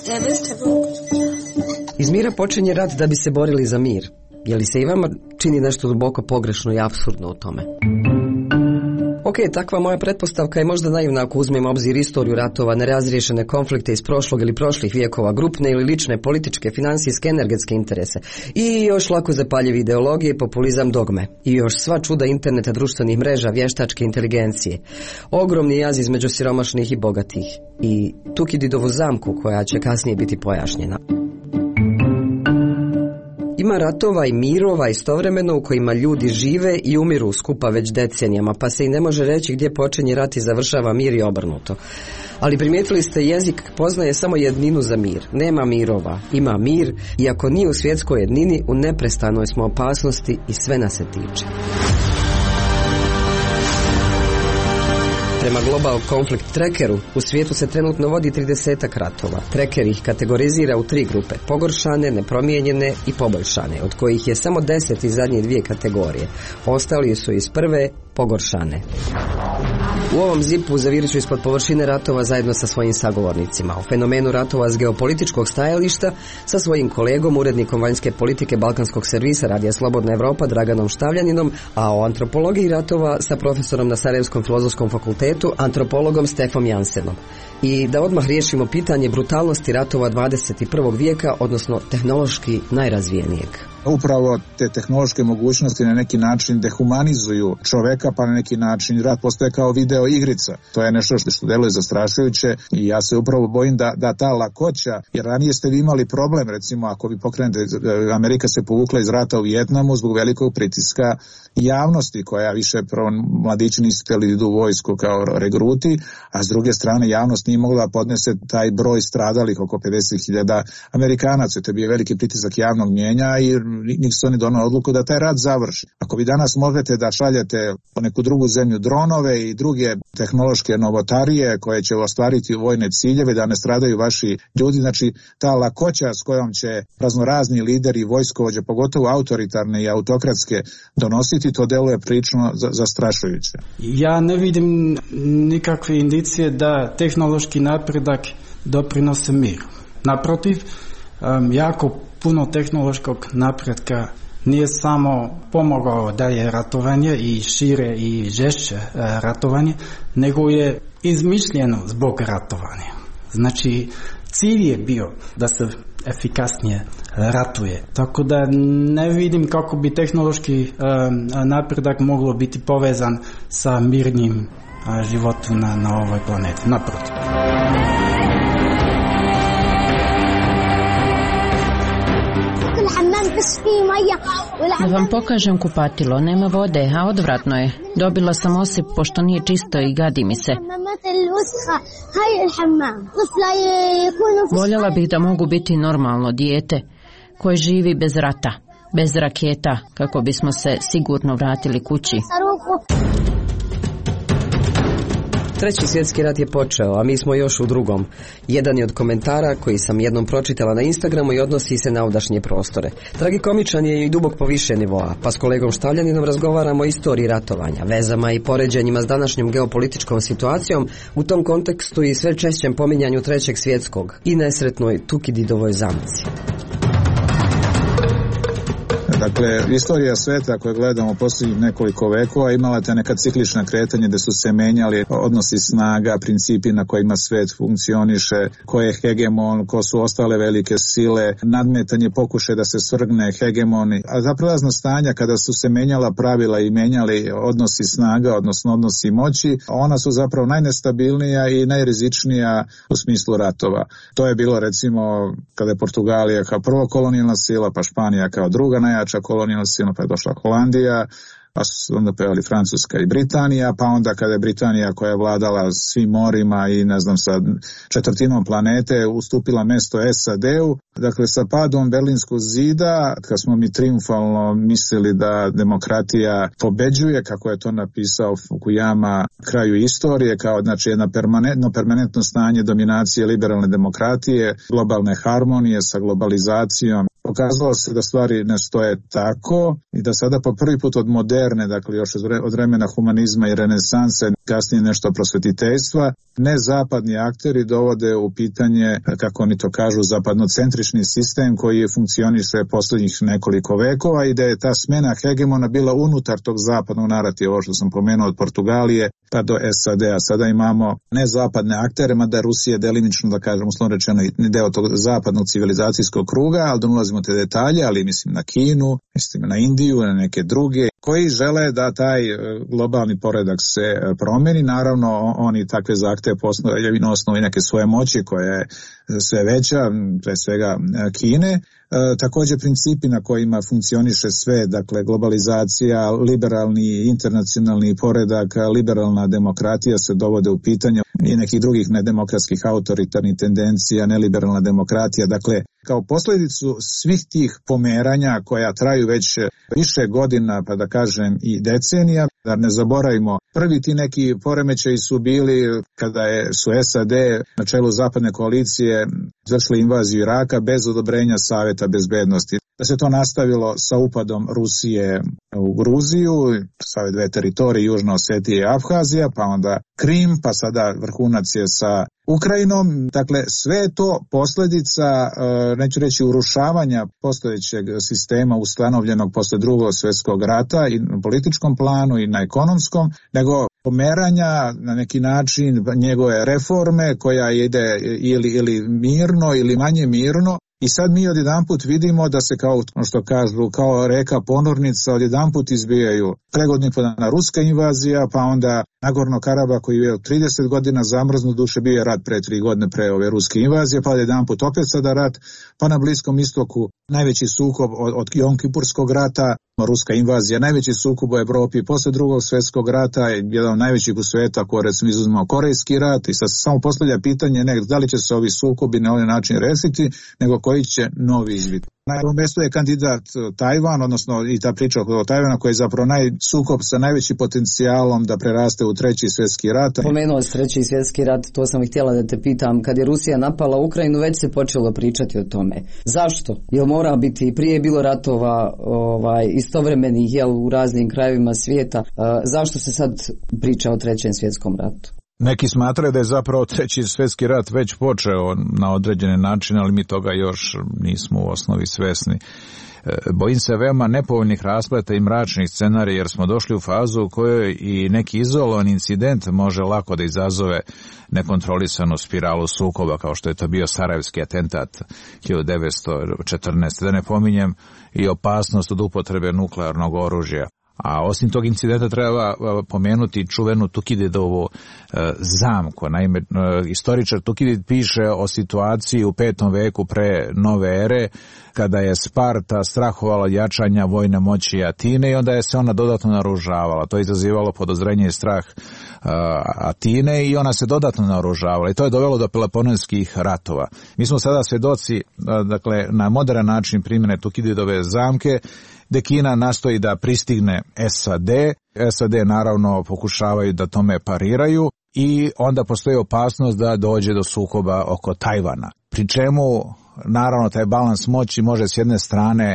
Iz mira počinje rat da bi se borili za mir. Je li se i vama čini nešto duboko pogrešno i apsurdno u tome? Ok, takva moja pretpostavka je možda naivna ako uzmemo obzir istoriju ratova, nerazriješene konflikte iz prošlog ili prošlih vijekova, grupne ili lične, političke, financijske, energetske interese i još lako zapaljive ideologije, populizam, dogme i još sva čuda interneta, društvenih mreža, vještačke inteligencije. Ogromni jaz između siromašnih i bogatih i Tukididovu zamku koja će kasnije biti pojašnjena. Ima ratova i mirova istovremeno u kojima ljudi žive i umiru skupa već decenijama, pa se i ne može reći gdje počinje rat i završava mir i obrnuto. Ali primijetili ste, jezik poznaje samo jedninu za mir. Nema mirova, ima mir, iako nije u svjetskoj jednini, u neprestanoj smo opasnosti i sve nas se tiče. Prema Global Conflict Trackeru, u svijetu se trenutno vodi tridesetak ratova. Tracker ih kategorizira u tri grupe, pogoršane, nepromijenjene i poboljšane, od kojih je samo deset iz zadnje dvije kategorije. Ostali su iz prve, pogoršane. U ovom zipu zavirit ću ispod površine ratova zajedno sa svojim sagovornicima. O fenomenu ratova s geopolitičkog stajališta sa svojim kolegom, urednikom vanjske politike Balkanskog servisa Radija Slobodna Evropa Draganom Štavljaninom, a o antropologiji ratova sa profesorom na Sarajevskom filozofskom fakultetu, antropologom Stefom Jansenom. I da odmah riješimo pitanje brutalnosti ratova dvadeset i prvog vijeka, odnosno tehnološki najrazvijenijeg. Upravo te tehnološke mogućnosti na neki način dehumanizuju čoveka, pa na neki način rat postaje kao video igrica. To je nešto što deluje zastrašujuće i ja se upravo bojim da, da ta lakoća, jer ranije ste vi imali problem, recimo ako vi pokrenete, Amerika se povukla iz rata u Vijetnamu zbog velikog pritiska javnosti koja više, prvo mladići nisu htjeli da idu u vojsku kao regruti, a s druge strane javnost nije mogla da podnese taj broj stradalih oko pedeset hiljada Amerikanaca. To je bio veliki pritisak javnog mnjenja i Nixon je donao odluku da taj rat završi. Ako vi danas možete da šaljete po neku drugu zemlju dronove i druge tehnološke novotarije koje će ostvariti vojne ciljeve, da ne stradaju vaši ljudi, znači ta lakoća s kojom će raznorazni lideri i vojskovođe, pogotovo autoritarne i autokratske, donositi, to deluje prilično zastrašujuće. Ja ne vidim nikakve indicije da tehnološki napredak doprinose miru. Naprotiv, um, jako puno tehnološkog napretka nije samo pomogao da je ratovanje i šire i žešće ratovanje, nego je izmišljeno zbog ratovanja. Znači, cilj je bio da se efikasnije ratuje. Tako da ne vidim kako bi tehnološki napredak moglo biti povezan sa mirnim životom na, na ovoj planeti. Naprotiv. Da vam pokažem kupatilo, nema vode, a odvratno je. Dobila sam osip pošto nije čisto i gadi mi se. Voljela bih da mogu biti normalno dijete koje živi bez rata, bez raketa, kako bismo se sigurno vratili kući. Treći svjetski rat je počeo, a mi smo još u drugom. Jedan je od komentara koji sam jednom pročitala na Instagramu i odnosi se na ovdašnje prostore. Tragikomičan je i dubok po više nivoa, pa s kolegom Štavljaninom razgovaramo o istoriji ratovanja, vezama i poređenjima s današnjom geopolitičkom situacijom, u tom kontekstu i sve češćem pominjanju trećeg svjetskog i nesretnoj Tukididovoj zamci. Dakle, istorija sveta koju gledamo posljednjih nekoliko vekova imala te neka ciklična kretanja gdje su se menjali odnosi snaga, principi na kojima svet funkcioniše, ko je hegemon, ko su ostale velike sile, nadmetanje pokušaj da se svrgne hegemoni. A za prelazna stanja kada su se menjala pravila i menjali odnosi snaga, odnosno odnosi moći, ona su zapravo najnestabilnija i najrizičnija u smislu ratova. To je bilo recimo kada je Portugalija kao prvo kolonijalna sila, pa Španija kao druga najjača kolonijalna sila, pa je došla Holandija, pa su onda pojavili Francuska i Britanija, pa onda kada je Britanija koja je vladala svim morima i ne znam sa četvrtinom planete ustupila mesto S A D-u, dakle sa padom Berlinskog zida, kad smo mi triumfalno mislili da demokratija pobeđuje, kako je to napisao Fukuyama, kraju istorije, kao znači jedno permanentno, permanentno stanje dominacije liberalne demokratije, globalne harmonije sa globalizacijom. Pokazalo se da stvari ne stoje tako i da sada po prvi put od moderne, dakle još od vremena humanizma i renesanse, kasnije nešto prosvetiteljstva, nezapadni akteri dovode u pitanje, kako oni to kažu, zapadnocentrični sistem koji je funkcioniše posljednjih nekoliko vekova i da je ta smena hegemona bila unutar tog zapadnog narativa, ovo što sam pomenuo od Portugalije pa do S A D-a. Sada imamo nezapadne aktere, mada Rusija je delimično, da kažem, uslovno rečeno, i deo tog zapadnog civilizacijskog kruga, ali da ulazimo te detalje, ali mislim na Kinu, mislim na Indiju, na neke druge, koji žele da taj globalni poredak se promeni. Naravno, oni takve zahteve postoje na osnovi neke svoje moći koja je sve veća, pre svega Kine. E, također principi na kojima funkcioniše sve, dakle globalizacija, liberalni internacionalni poredak, liberalna demokratija se dovode u pitanje i nekih drugih nedemokratskih autoritarnih tendencija, neliberalna demokratija. Dakle, kao posljedicu svih tih pomeranja koja traju već više godina, pa da kažem i decenija, da ne zaboravimo, prvi ti neki poremećaji su bili kada je, su S A D na čelu zapadne koalicije izvršili invaziju Iraka bez odobrenja Savjeta bezbednosti. Da se to nastavilo sa upadom Rusije u Gruziju, sa ove dve teritorije, Južna Osetija i Abhazija, pa onda Krim, pa sada vrhunac je sa Ukrajinom. Dakle, sve je to posljedica, neću reći urušavanja postojećeg sistema ustanovljenog posle drugog svjetskog rata i na političkom planu i na ekonomskom, nego pomeranja na neki način njegove reforme koja ide ili, ili mirno ili manje mirno. I sad mi odjedanput vidimo da se kao što kažu, kao reka ponornica odjedanput izbijaju pregodnih dana ruska invazija, pa onda Nagorno Karabah koji je trideset godina zamrznut, duše bio je rat pre tri godine pre ove ruske invazije, pa odjedanput opet sada rat, pa na Bliskom istoku najveći sukob od, od Jom Kipurskog rata, ruska invazija, najveći sukob u Evropi posle drugog svjetskog rata, jedan od najvećih u sveta, ako recimo izuzmemo Korejski rat, i sad se samo postavlja pitanje ne da li će se ovi sukobi na ovaj način rešiti, nego koji će novi izbiti. Na prvom mjestu je kandidat Tajvan, odnosno i ta priča o Tajvana koji je zapravo naj, sukob sa najvećim potencijalom da preraste u treći svjetski rat. Pomenuo si treći svjetski rat, to sam i htjela da te pitam. Kad je Rusija napala Ukrajinu, već se počelo pričati o tome. Zašto? Jel mora biti, prije je bilo ratova ovaj, istovremenih jel, u raznim krajevima svijeta. A, zašto se sad priča o trećem svjetskom ratu? Neki smatraju da je zapravo treći svjetski rat već počeo na određene načine, ali mi toga još nismo u osnovi svjesni. Bojim se veoma nepovoljnih raspleta i mračnih scenarija jer smo došli u fazu u kojoj i neki izolovan incident može lako da izazove nekontrolisanu spiralu sukoba kao što je to bio Sarajevski atentat hiljadu devetsto četrnaeste. Da ne pominjem i opasnost od upotrebe nuklearnog oružja. A osim tog incidenta treba pomenuti čuvenu Tukididovu e, zamku. Naime, e, istoričar Tukidid piše o situaciji u petom veku pre nove ere, kada je Sparta strahovala jačanja vojne moći Atine i onda je se ona dodatno naoružavala. To je izazivalo podozrenje i strah uh, Atine i ona se dodatno naoružavala i to je dovelo do Peloponeskih ratova. Mi smo sada svjedoci, uh, dakle, na modern način primjene Tukididove zamke, gde Kina nastoji da pristigne S A D. S A D naravno pokušavaju da tome pariraju i onda postoji opasnost da dođe do sukoba oko Tajvana. Pri čemu naravno taj balans moći može s jedne strane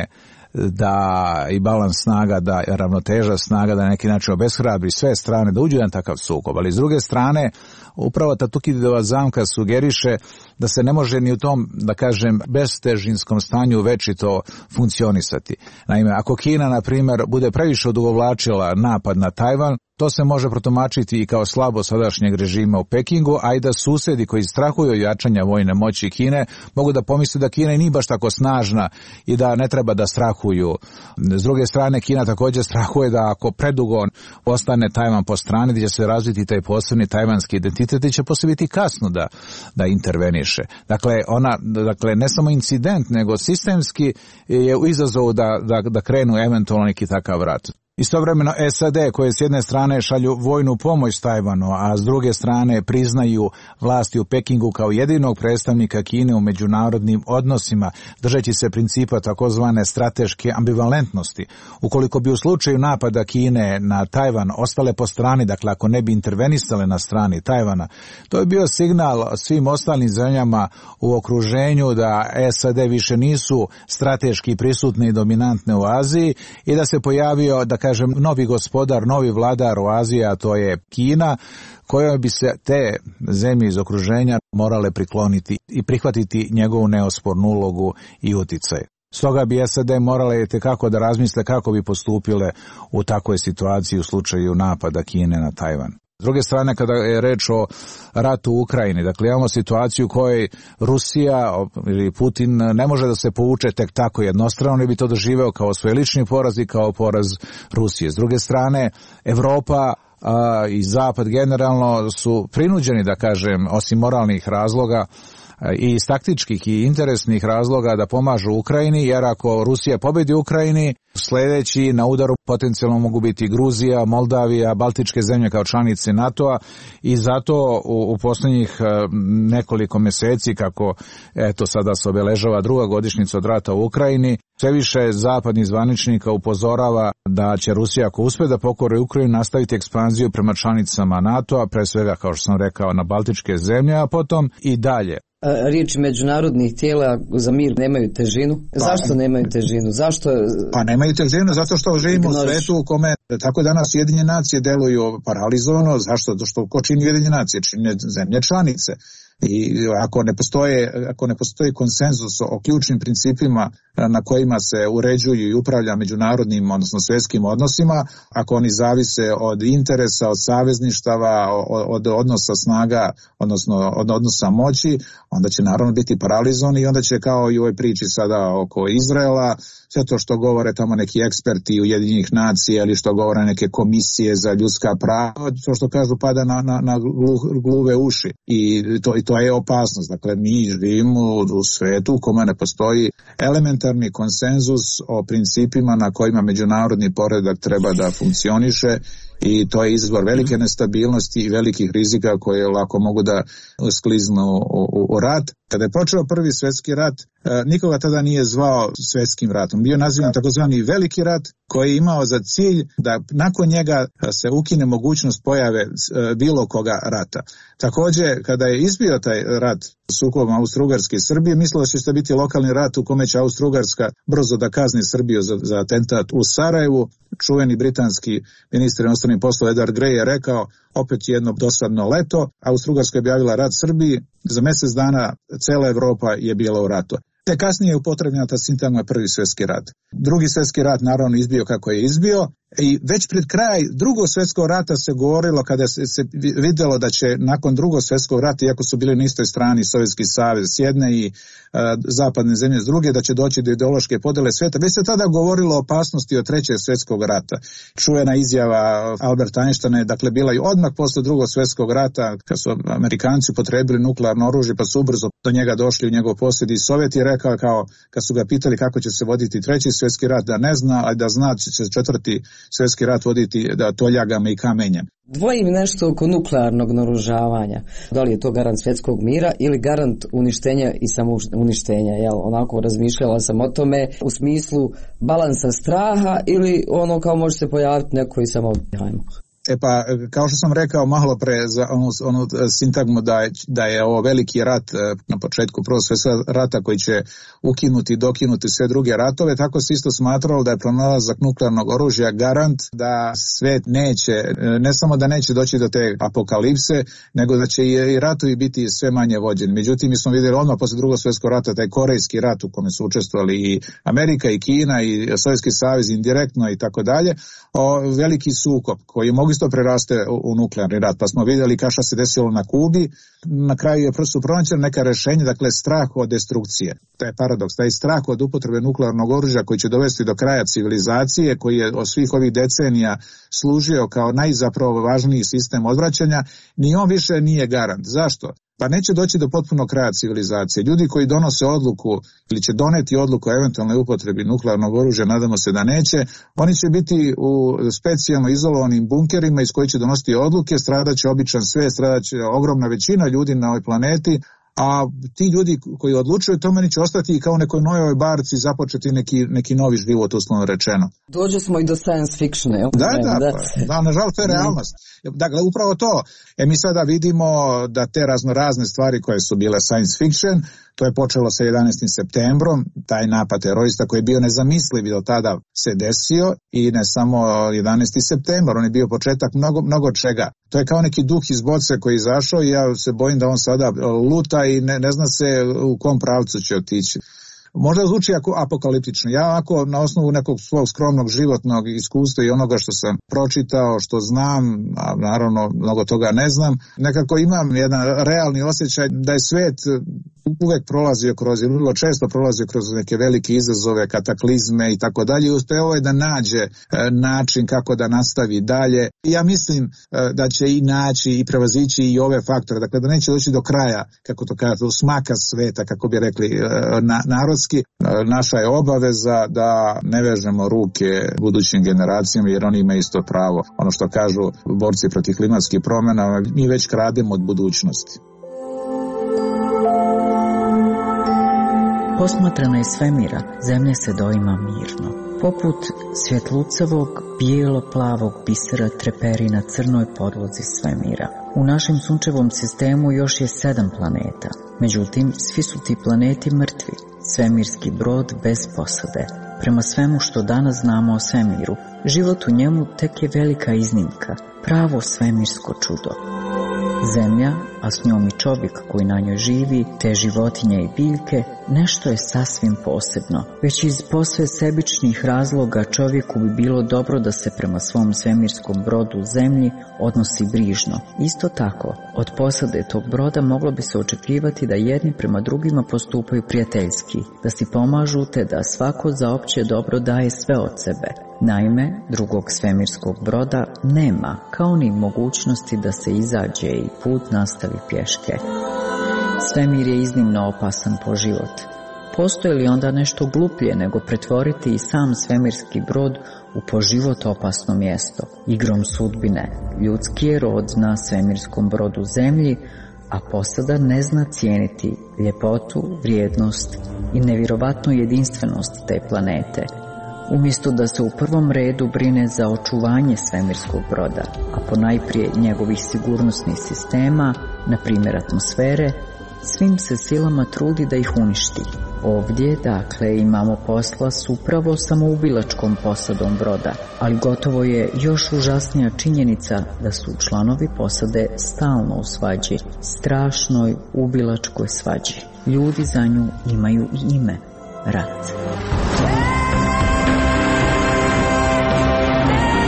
da i balans snaga, da ravnoteža snaga da na neki način obeshrabri sve strane da uđu na takav sukob, ali s druge strane upravo ta Tukididova zamka sugeriše da se ne može ni u tom, da kažem, bestežinskom stanju večito funkcionisati. Naime, ako Kina, na primjer, bude previše odugovlačila napad na Tajvan, to se može protumačiti i kao slabo sadašnjeg režima u Pekingu, a i da susedi koji strahuju od jačanja vojne moći Kine mogu da pomisle da Kina i nije baš tako snažna i da ne treba da strahuju. S druge strane, Kina također strahuje da ako predugo ostane Tajvan po strani, gdje će se razviti taj posebni tajvanski identitet i će poslije biti kasno da, da interveniše. Dakle, ona, dakle, ne samo incident, nego sistemski je u izazovu da, da, da krenu eventualno neki takav rat. Istovremeno S A D koje s jedne strane šalju vojnu pomoć Tajvanu, a s druge strane priznaju vlasti u Pekingu kao jedinog predstavnika Kine u međunarodnim odnosima, držeći se principa takozvane strateške ambivalentnosti. Ukoliko bi u slučaju napada Kine na Tajvan ostale po strani, dakle ako ne bi intervenisale na strani Tajvana, to je bio signal svim ostalim zemljama u okruženju da S A D više nisu strateški prisutne i dominantne u Aziji i da se pojavio, da kažem, novi gospodar, novi vladar u Aziji, a to je Kina, kojoj bi se te zemlje iz okruženja morale prikloniti i prihvatiti njegovu neospornu ulogu i uticaj. Stoga bi S A D morale itekako da razmisle kako bi postupile u takvoj situaciji u slučaju napada Kine na Tajvan. S druge strane, kada je reč o ratu u Ukrajini, dakle imamo situaciju u kojoj Rusija ili Putin ne može da se povuče tek tako jednostrano i bi to doživeo kao svoj lični poraz i kao poraz Rusije. S druge strane, Evropa a, i Zapad generalno su prinuđeni, da kažem, osim moralnih razloga, i iz taktičkih i interesnih razloga da pomažu Ukrajini, jer ako Rusija pobedi u Ukrajini, sljedeći na udaru potencijalno mogu biti Gruzija, Moldavija, Baltičke zemlje kao članice NATO-a i zato u, u posljednjih nekoliko mjeseci, kako eto sada se obeležava druga godišnjica od rata u Ukrajini, sve više zapadnih zvaničnika upozorava da će Rusija, ako uspe da pokori Ukrajinu, nastaviti ekspanziju prema članicama NATO-a, pre svega, kao što sam rekao, na Baltičke zemlje, a potom i dalje. Riječi međunarodnih tijela za mir nemaju težinu. Pa, zašto nemaju težinu? Zašto? Pa nemaju težinu zato što živimo u svetu u kome tako danas Ujedinjene nacije deluju paralizovano. Zašto? Zato što ko čini Ujedinjene nacije? Čine zemlje članice. I ako ne postoje, ako ne postoji konsenzus o ključnim principima na kojima se uređuju i upravlja međunarodnim, odnosno svjetskim odnosima, ako oni zavise od interesa, od savezništava, od odnosa snaga, odnosno od odnosa moći, onda će naravno biti paralizovani i onda će, kao i u ovoj priči sada oko Izraela, sve to što govore tamo neki eksperti Ujedinjenih nacija ili što govore neke komisije za ljudska prava, to što kažu pada na, na, na gluve uši i to, i to je opasnost. Dakle, mi živimo u svetu u kome ne postoji elementarni konsenzus o principima na kojima međunarodni poredak treba da funkcioniše i to je izvor velike nestabilnosti i velikih rizika koje lako mogu da skliznu u, u, u rat. Kada je počeo prvi svjetski rat, nikoga tada nije zvao svjetskim ratom. Bio nazivan takozvani veliki rat koji je imao za cilj da nakon njega se ukine mogućnost pojave bilo koga rata. Također, kada je izbio taj rat sukobom Austro-Ugarske i Srbije, mislilo se da će biti lokalni rat u kome će Austro-Ugarska brzo da kazni Srbiju za, za atentat u Sarajevu. Čuveni britanski ministar inostranih poslova Edward Grey je rekao, opet jedno dosadno leto, Austro-Ugarska je objavila rat Srbiji, za mjesec dana cela Evropa je bila u ratu. Te kasnije je upotrebljena ta sintagma prvi svjetski rat. Drugi svjetski rat naravno izbio kako je izbio I već pred kraj drugog svjetskog rata se govorilo, kada se, se vidjelo da će nakon drugog svjetskog rata, iako su bili na istoj strani Sovjetski savez s jedne i a, zapadne zemlje s druge, da će doći do ideološke podjele svijeta, već se tada govorilo o opasnosti od trećeg svjetskog rata. Čuvena izjava Alberta Einsteina je dakle bila i odmah posle drugog svjetskog rata, kad su Amerikanci upotrebili nuklearno oružje, pa su ubrzo do njega došli u njegov posjed i Sovjet je rekao, kao kad su ga pitali kako će se voditi treći svjetski rat, da ne zna, a da zna će se četvrti svjetski rat voditi da toljagama i kamenjem. Dvojim nešto oko nuklearnog naoružavanja. Da li je to garant svjetskog mira ili garant uništenja i samouništenja? Jel, onako razmišljala sam o tome u smislu balansa straha ili ono kao može se pojaviti neko i samo hajmo. E pa, kao što sam rekao malo pre za onu, onu sintagmu da je, da je ovo veliki rat na početku prvog svjetskog rata koji će ukinuti i dokinuti sve druge ratove, tako se isto smatralo da je pronalazak nuklearnog oružja garant da svet neće, ne samo da neće doći do te apokalipse, nego da će i ratovi biti sve manje vođeni. Međutim, mi smo vidjeli odmah posle drugog svjetskog rata taj Korejski rat u kome su učestvovali i Amerika i Kina i Sovjetski savez indirektno i tako dalje, o veliki sukob koji mogu isto preraste u, u nuklearni rat, pa smo vidjeli kao što se desilo na Kubi, na kraju je su pronađena neka rješenja, dakle strah od destrukcije. To je paradoks, taj strah od upotrebe nuklearnog oružja koji će dovesti do kraja civilizacije, koji je od svih ovih decenija služio kao najzapravo važniji sistem odvraćanja, ni on više nije garant. Zašto? Pa neće doći do potpunog kraja civilizacije. Ljudi koji donose odluku ili će doneti odluku o eventualnoj upotrebi nuklearnog oružja, nadamo se da neće, oni će biti u specijalno izolovanim bunkerima iz kojih će donositi odluke, stradaće običan svijet, stradaće ogromna većina ljudi na ovoj planeti, a ti ljudi koji odlučuju tome će ostati i kao u nekoj novoj barci započeti neki, neki novi život, uslovno rečeno. Dođe smo i do science fiction, jel? Da, da, da, da, nažalost to je realnost. Dakle, upravo to. E mi sada vidimo da te raznorazne stvari koje su bile science fiction, to je počelo sa jedanaestim septembrom, taj napad terorista koji je bio nezamisliv do tada se desio i ne samo jedanaesti septembar, on je bio početak mnogo, mnogo čega. To je kao neki duh iz boce koji je izašao i ja se bojim da on sada luta i ne, ne zna se u kom pravcu će otići. Možda zvuči apokaliptično. Ja ako na osnovu nekog svog skromnog životnog iskustva i onoga što sam pročitao, što znam, a naravno mnogo toga ne znam, nekako imam jedan realni osjećaj da je svet uvek prolazio kroz, ili vrlo često prolazio kroz neke velike izazove, kataklizme i tako dalje i uspeo je da nađe način kako da nastavi dalje. I ja mislim da će i naći i prevazići i ove faktore, dakle da neće doći do kraja, kako to kažete, u smaka sveta, kako bi rekli na, narodski. Naša je obaveza da ne vežemo ruke budućim generacijama jer oni imaju isto pravo. Ono što kažu borci protiv klimatskih promjena, mi već krademo od budućnosti. Posmatrana iz svemira, zemlja se doima mirno. Poput svjetlucavog, bijelo-plavog bisera treperi na crnoj podlozi svemira. U našem sunčevom sistemu još je sedam planeta. Međutim, svi su ti planeti mrtvi. Svemirski brod bez posade. Prema svemu što danas znamo o svemiru, život u njemu tek je velika iznimka, pravo svemirsko čudo. Zemlja, a s njom i čovjek koji na njoj živi, te životinje i biljke, nešto je sasvim posebno. Već iz posve sebičnih razloga čovjeku bi bilo dobro da se prema svom svemirskom brodu zemlji odnosi brižno. Isto tako, od posade tog broda moglo bi se očekivati da jedni prema drugima postupaju prijateljski, da si pomažu te da svako za opće dobro daje sve od sebe. Naime, drugog svemirskog broda nema, kao ni mogućnosti da se izađe i put nastavi pješke. Svemir je iznimno opasan po život. Postoji li onda nešto gluplje nego pretvoriti i sam svemirski brod u po život opasno mjesto? Igrom sudbine, ljudski je rod na svemirskom brodu zemlji, a posada ne zna cijeniti ljepotu, vrijednost i nevjerovatnu jedinstvenost te planete. Umjesto da se u prvom redu brine za očuvanje svemirskog broda, a ponajprije njegovih sigurnosnih sistema, na primjer atmosfere, svim se silama trudi da ih uništi. Ovdje, dakle, imamo posla s upravo samoubilačkom posadom broda, ali gotovo je još užasnija činjenica da su članovi posade stalno u svađi, strašnoj ubilačkoj svađi. Ljudi za nju imaju i ime – rat.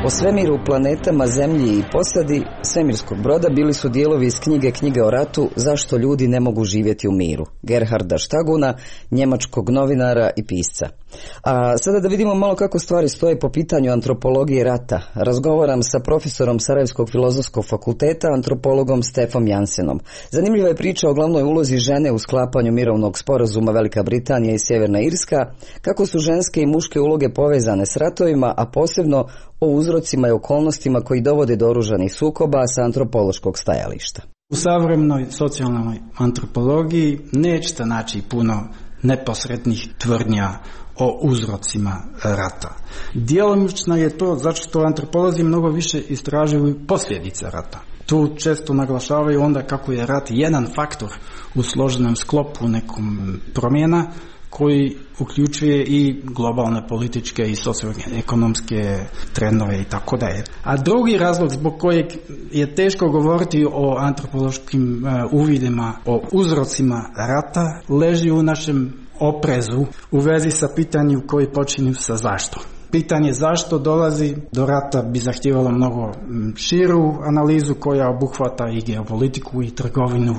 O svemiru, planetama, zemlji i posadi svemirskog broda bili su dijelovi iz knjige Knjige o ratu Zašto ljudi ne mogu živjeti u miru, Gerharda Štaguna, njemačkog novinara i pisca. A sada da vidimo malo kako stvari stoje po pitanju antropologije rata. Razgovaram sa profesorom Sarajevskog filozofskog fakulteta, antropologom Stefom Jansenom. Zanimljiva je priča o glavnoj ulozi žene u sklapanju mirovnog sporazuma Velika Britanija i Sjeverna Irska, kako su ženske i muške uloge povezane s ratovima, a posebno o uzrocima i okolnostima koji dovode do oružanih sukoba sa antropološkog stajališta. U savremenoj socijalnoj antropologiji nećete naći puno neposrednih tvrdnja o uzrocima rata. Djelomično je to zato što antropolozi mnogo više istražuju posljedice rata. Tu često naglašavaju onda kako je rat jedan faktor u složenom sklopu nekom promjena koji uključuje i globalne političke i socioekonomske trendove i tako dalje. A drugi razlog zbog kojeg je teško govoriti o antropološkim uvidima, o uzrocima rata, leži u našem oprezu u vezi sa pitanjem koji počinju sa zašto. Pitanje zašto dolazi do rata bi zahtijevalo mnogo širu analizu koja obuhvata i geopolitiku i trgovinu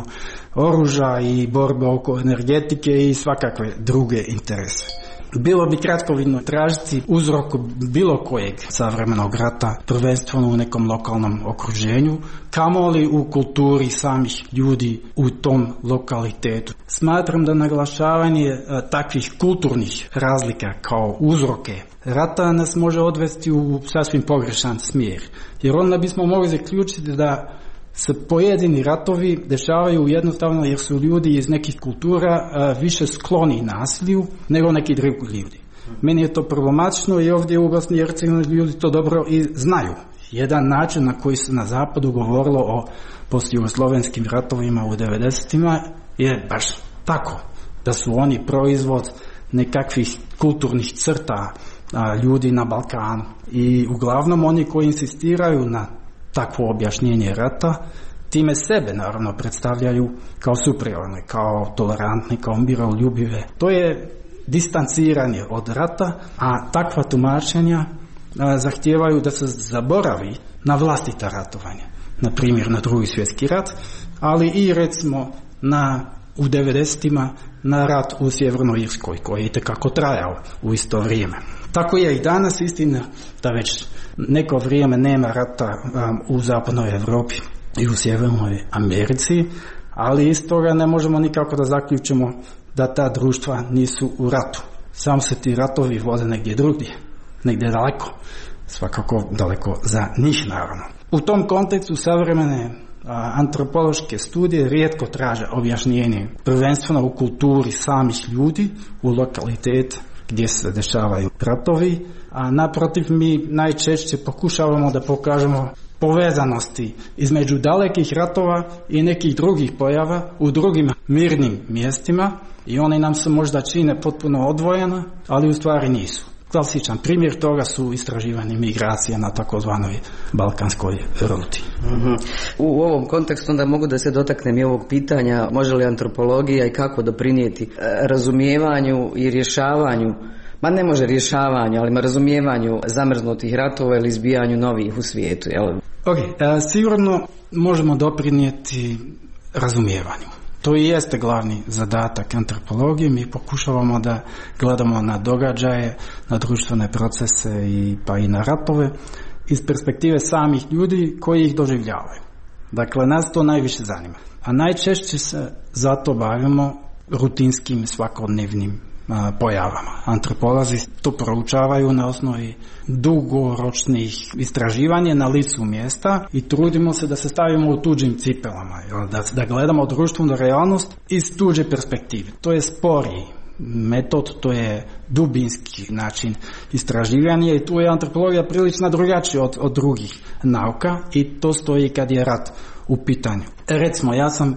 oružja i borbe oko energetike i svakakve druge interese. Bilo bi kratkovidno tražiti uzrok bilo kojeg savremenog rata, prvenstveno u nekom lokalnom okruženju, kamoli u kulturi samih ljudi u tom lokalitetu. Smatram da naglašavanje takvih kulturnih razlika kao uzroke rata nas može odvesti u sasvim pogrešan smjer, jer onda bismo mogli zaključiti da se pojedini ratovi dešavaju jednostavno jer su ljudi iz nekih kultura više skloni nasilju nego neki drugi ljudi. Meni je to problematično i ovdje u Bosni i Hercegovini ljudi to dobro i znaju. Jedan način na koji se na zapadu govorilo o postjugoslovenskim ratovima u devedesetima je baš tako, da su oni proizvod nekakvih kulturnih crta ljudi na Balkanu. I uglavnom oni koji insistiraju na takvo objašnjenje rata, time sebe naravno predstavljaju kao superiorne, kao tolerantne, kao miroljubive. To je distanciranje od rata, a takva tumačenja a, zahtijevaju da se zaboravi na vlastita ratovanja. Na primjer na Drugi svjetski rat, ali i recimo na, u devedesetima na rat u Sjevernoj Irskoj, koji je itekako trajao u isto vrijeme. Tako je i danas istina da već neko vrijeme nema rata um, u zapadnoj Europi i u Sjevernoj Americi, ali iz toga ne možemo nikako da zaključimo da ta društva nisu u ratu. Samo se ti ratovi vode negdje drugdje, negdje daleko, svakako daleko za njih naravno. U tom kontekstu savremene a, antropološke studije rijetko traže objašnjenje, prvenstveno u kulturi samih ljudi, u lokalitet gdje se dešavaju ratovi, a naprotiv mi najčešće pokušavamo da pokažemo povezanosti između dalekih ratova i nekih drugih pojava u drugim mirnim mjestima i one nam se možda čine potpuno odvojena, ali u stvari nisu. Klasičan primjer toga su istraživanje migracija na takozvanoj balkanskoj ruti. Mm-hmm. U ovom kontekstu onda mogu da se dotaknem i ovog pitanja, može li antropologija i kako doprinijeti razumijevanju i rješavanju, ma ne može rješavanju, ali razumijevanju zamrznutih ratova ili izbijanju novih u svijetu. Jel? Ok, e, sigurno možemo doprinijeti razumijevanju. To i jeste glavni zadatak antropologije. Mi pokušavamo da gledamo na događaje, na društvene procese i pa i na ratove iz perspektive samih ljudi koji ih doživljavaju. Dakle, nas to najviše zanima. A najčešće se zato bavimo rutinskim svakodnevnim a, pojavama. Antropolozi to proučavaju na osnovi dugoročnih istraživanja na licu mjesta i trudimo se da se stavimo u tuđim cipelama, da, da gledamo društvenu realnost iz tuđe perspektive. To je sporiji metod, to je dubinski način istraživanja i tu je antropologija prilično drugačija od, od drugih nauka i to stoji kad je rat u pitanju. Recimo, ja sam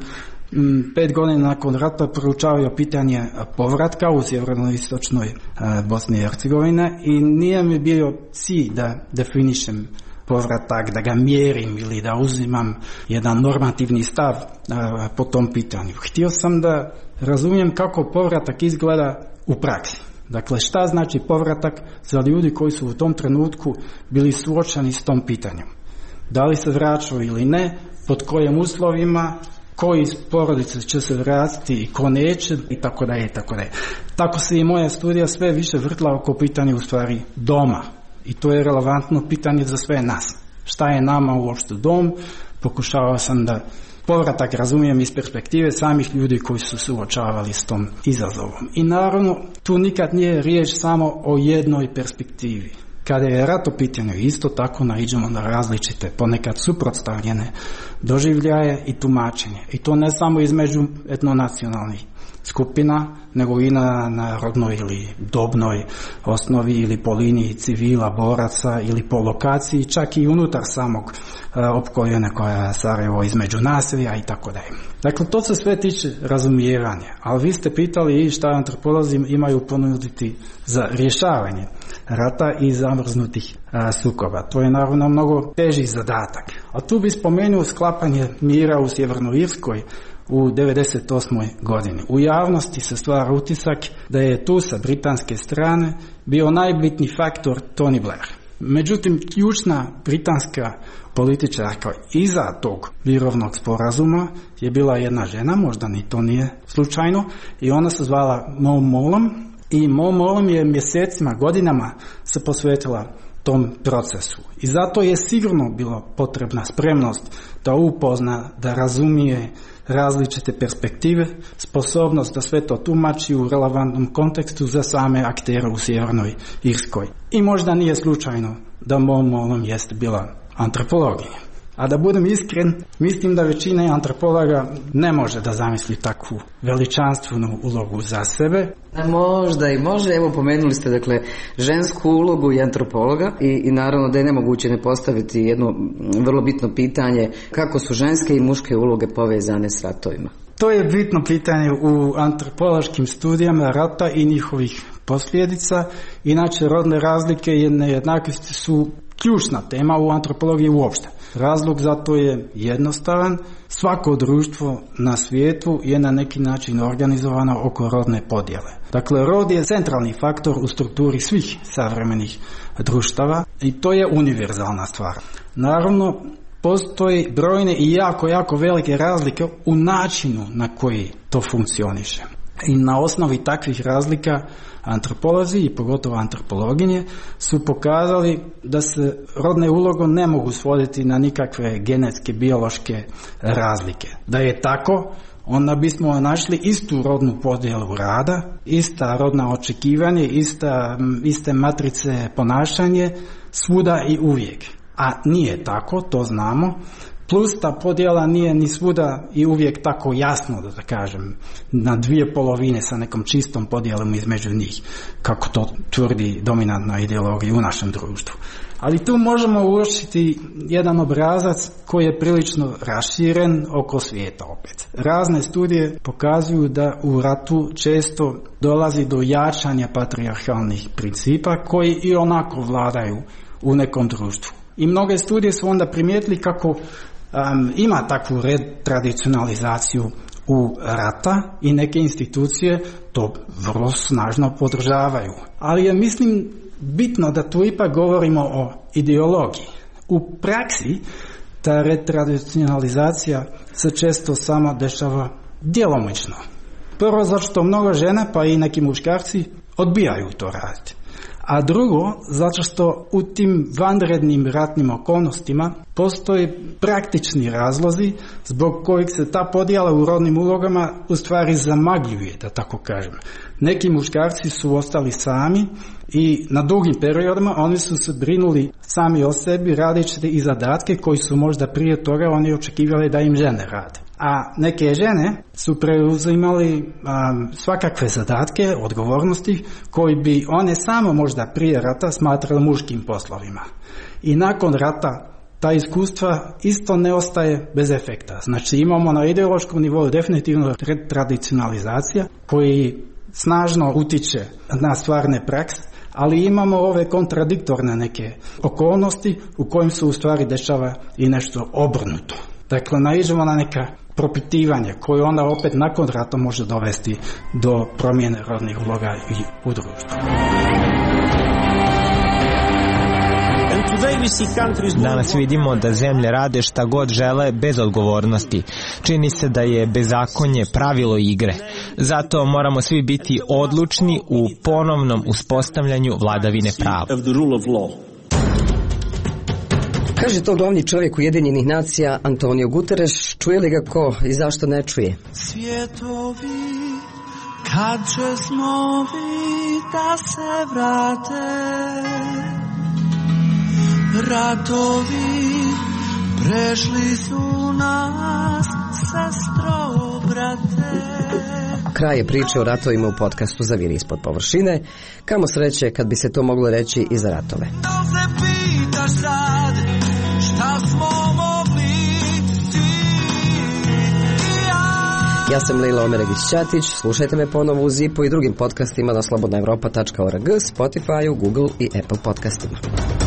Pet godina nakon rata proučavao pitanje povratka u sjeverno-istočnoj Bosni i Hercegovine i nije mi bio cilj da definišem povratak, da ga mjerim ili da uzimam jedan normativni stav po tom pitanju. Htio sam da razumijem kako povratak izgleda u praksi. Dakle, šta znači povratak za ljudi koji su u tom trenutku bili suočeni s tom pitanjem? Da li se vraćaju ili ne, pod kojim uslovima, koji iz porodice će se vratiti i ko neće, i tako da je, i tako da je. Tako se i moja studija sve više vrtla oko pitanja u stvari doma. I to je relevantno pitanje za sve nas. Šta je nama uopšte dom? Pokušavao sam da povratak razumijem iz perspektive samih ljudi koji su suočavali s tom izazovom. I naravno, tu nikad nije riječ samo o jednoj perspektivi. Kada je rat u pitanju, isto tako naiđemo na različite, ponekad suprotstavljene doživljaje i tumačenje. I to ne samo između etnonacionalnih skupina, nego i na, na rodnoj ili dobnoj osnovi ili po liniji civila, boraca ili po lokaciji, čak i unutar samog uh, opkoljene koja je Sarajevo između naselja i tako dalje. Dakle, to se sve tiče razumijevanja, ali vi ste pitali i šta antropolozi imaju ponuditi za rješavanje rata i zamrznutih a, sukoba. To je naravno mnogo teži zadatak. A tu bi spomenuo sklapanje mira u Sjevernoj Irskoj u devedeset osmoj godini. U javnosti se stvara utisak da je tu sa britanske strane bio najbitniji faktor Tony Blair. Međutim, ključna britanska političarka iza tog mirovnog sporazuma je bila jedna žena, možda ni to nije slučajno, i ona se zvala Mo Mowlam. I Mo Mowlam je mjesecima, godinama se posvetila tom procesu. I zato je sigurno bila potrebna spremnost da upozna, da razumije različite perspektive, sposobnost da sve to tumači u relevantnom kontekstu za same aktere u Sjevernoj Irskoj. I možda nije slučajno da Mo Mowlam jest bila antropologinja. A da budem iskren, mislim da većina antropologa ne može da zamisli takvu veličanstvenu ulogu za sebe. Možda i može, evo pomenuli ste dakle žensku ulogu i antropologa i, i naravno da je nemoguće ne postaviti jedno vrlo bitno pitanje kako su ženske i muške uloge povezane s ratovima. To je bitno pitanje u antropološkim studijama rata i njihovih posljedica. Inače, rodne razlike i nejednakosti su ključna tema u antropologiji uopšte. Razlog za to je jednostavan. Svako društvo na svijetu je na neki način organizovano oko rodne podjele. Dakle, rod je centralni faktor u strukturi svih savremenih društava i to je univerzalna stvar. Naravno, postoji brojne i jako, jako velike razlike u načinu na koji to funkcioniše. I na osnovi takvih razlika antropolozi i pogotovo antropologinje su pokazali da se rodne uloge ne mogu svoditi na nikakve genetske, biološke razlike. Da je tako, onda bismo našli istu rodnu podjelu rada, ista rodna očekivanje, ista, iste matrice ponašanje svuda i uvijek. A nije tako, to znamo. Plus ta podjela nije ni svuda i uvijek tako jasno, da kažem, na dvije polovine sa nekom čistom podjelom između njih, kako to tvrdi dominantna ideologija u našem društvu. Ali tu možemo uočiti jedan obrazac koji je prilično raširen oko svijeta opet. Razne studije pokazuju da u ratu često dolazi do jačanja patrijarhalnih principa koji i onako vladaju u nekom društvu. I mnoge studije su onda primijetili kako Um, ima takvu retradicionalizaciju u rata i neke institucije to vrlo snažno podržavaju. Ali je, mislim, bitno da tu ipak govorimo o ideologiji. U praksi ta retradicionalizacija se često samo dešava djelomično. Prvo, zato što mnogo žena, pa i neki muškarci, odbijaju to raditi. A drugo, zato što u tim vanrednim ratnim okolnostima postoji praktični razlozi zbog kojih se ta podjela u rodnim ulogama u stvari zamagljuje, da tako kažem. Neki muškarci su ostali sami i na dugim periodima oni su se brinuli sami o sebi radeći i zadatke koji su možda prije toga oni očekivali da im žene rade. A neke žene su preuzimali um, svakakve zadatke, odgovornosti koji bi one samo možda prije rata smatrali muškim poslovima. I nakon rata ta iskustva isto ne ostaje bez efekta. Znači imamo na ideološkom nivou definitivno tradicionalizacija koji snažno utiče na stvarne prakse, ali imamo ove kontradiktorne neke okolnosti u kojim se u stvari dešava i nešto obrnuto. Dakle, naiđemo na neka propitivanje koje onda opet nakon rata može dovesti do promjene rodnih uloga i u društvu. Danas vidimo da zemlje rade šta god žele bez odgovornosti. Čini se da je bezakonje pravilo igre. Zato moramo svi biti odlučni u ponovnom uspostavljanju vladavine prava. Kaže to glavni čovjek Ujedinjenih nacija Antonio Guterres. Čuje li ga ko i zašto ne čuje? Svjetovi, kad će snovi da se vrate, ratovi prešli su nas, sestro, brate. Kraj je priče o ratovima u podcastu Zaviri ispod površine. Kamo sreće kad bi se to moglo reći i za ratove. Da se pitaš sad šta smo mogli ti i ja. Ja sam Lejla Omeregić-Ćatić. Slušajte me ponovo u Zipu i drugim podcastima na slobodna evropa tačka org, Spotify, Google i Apple podcastima.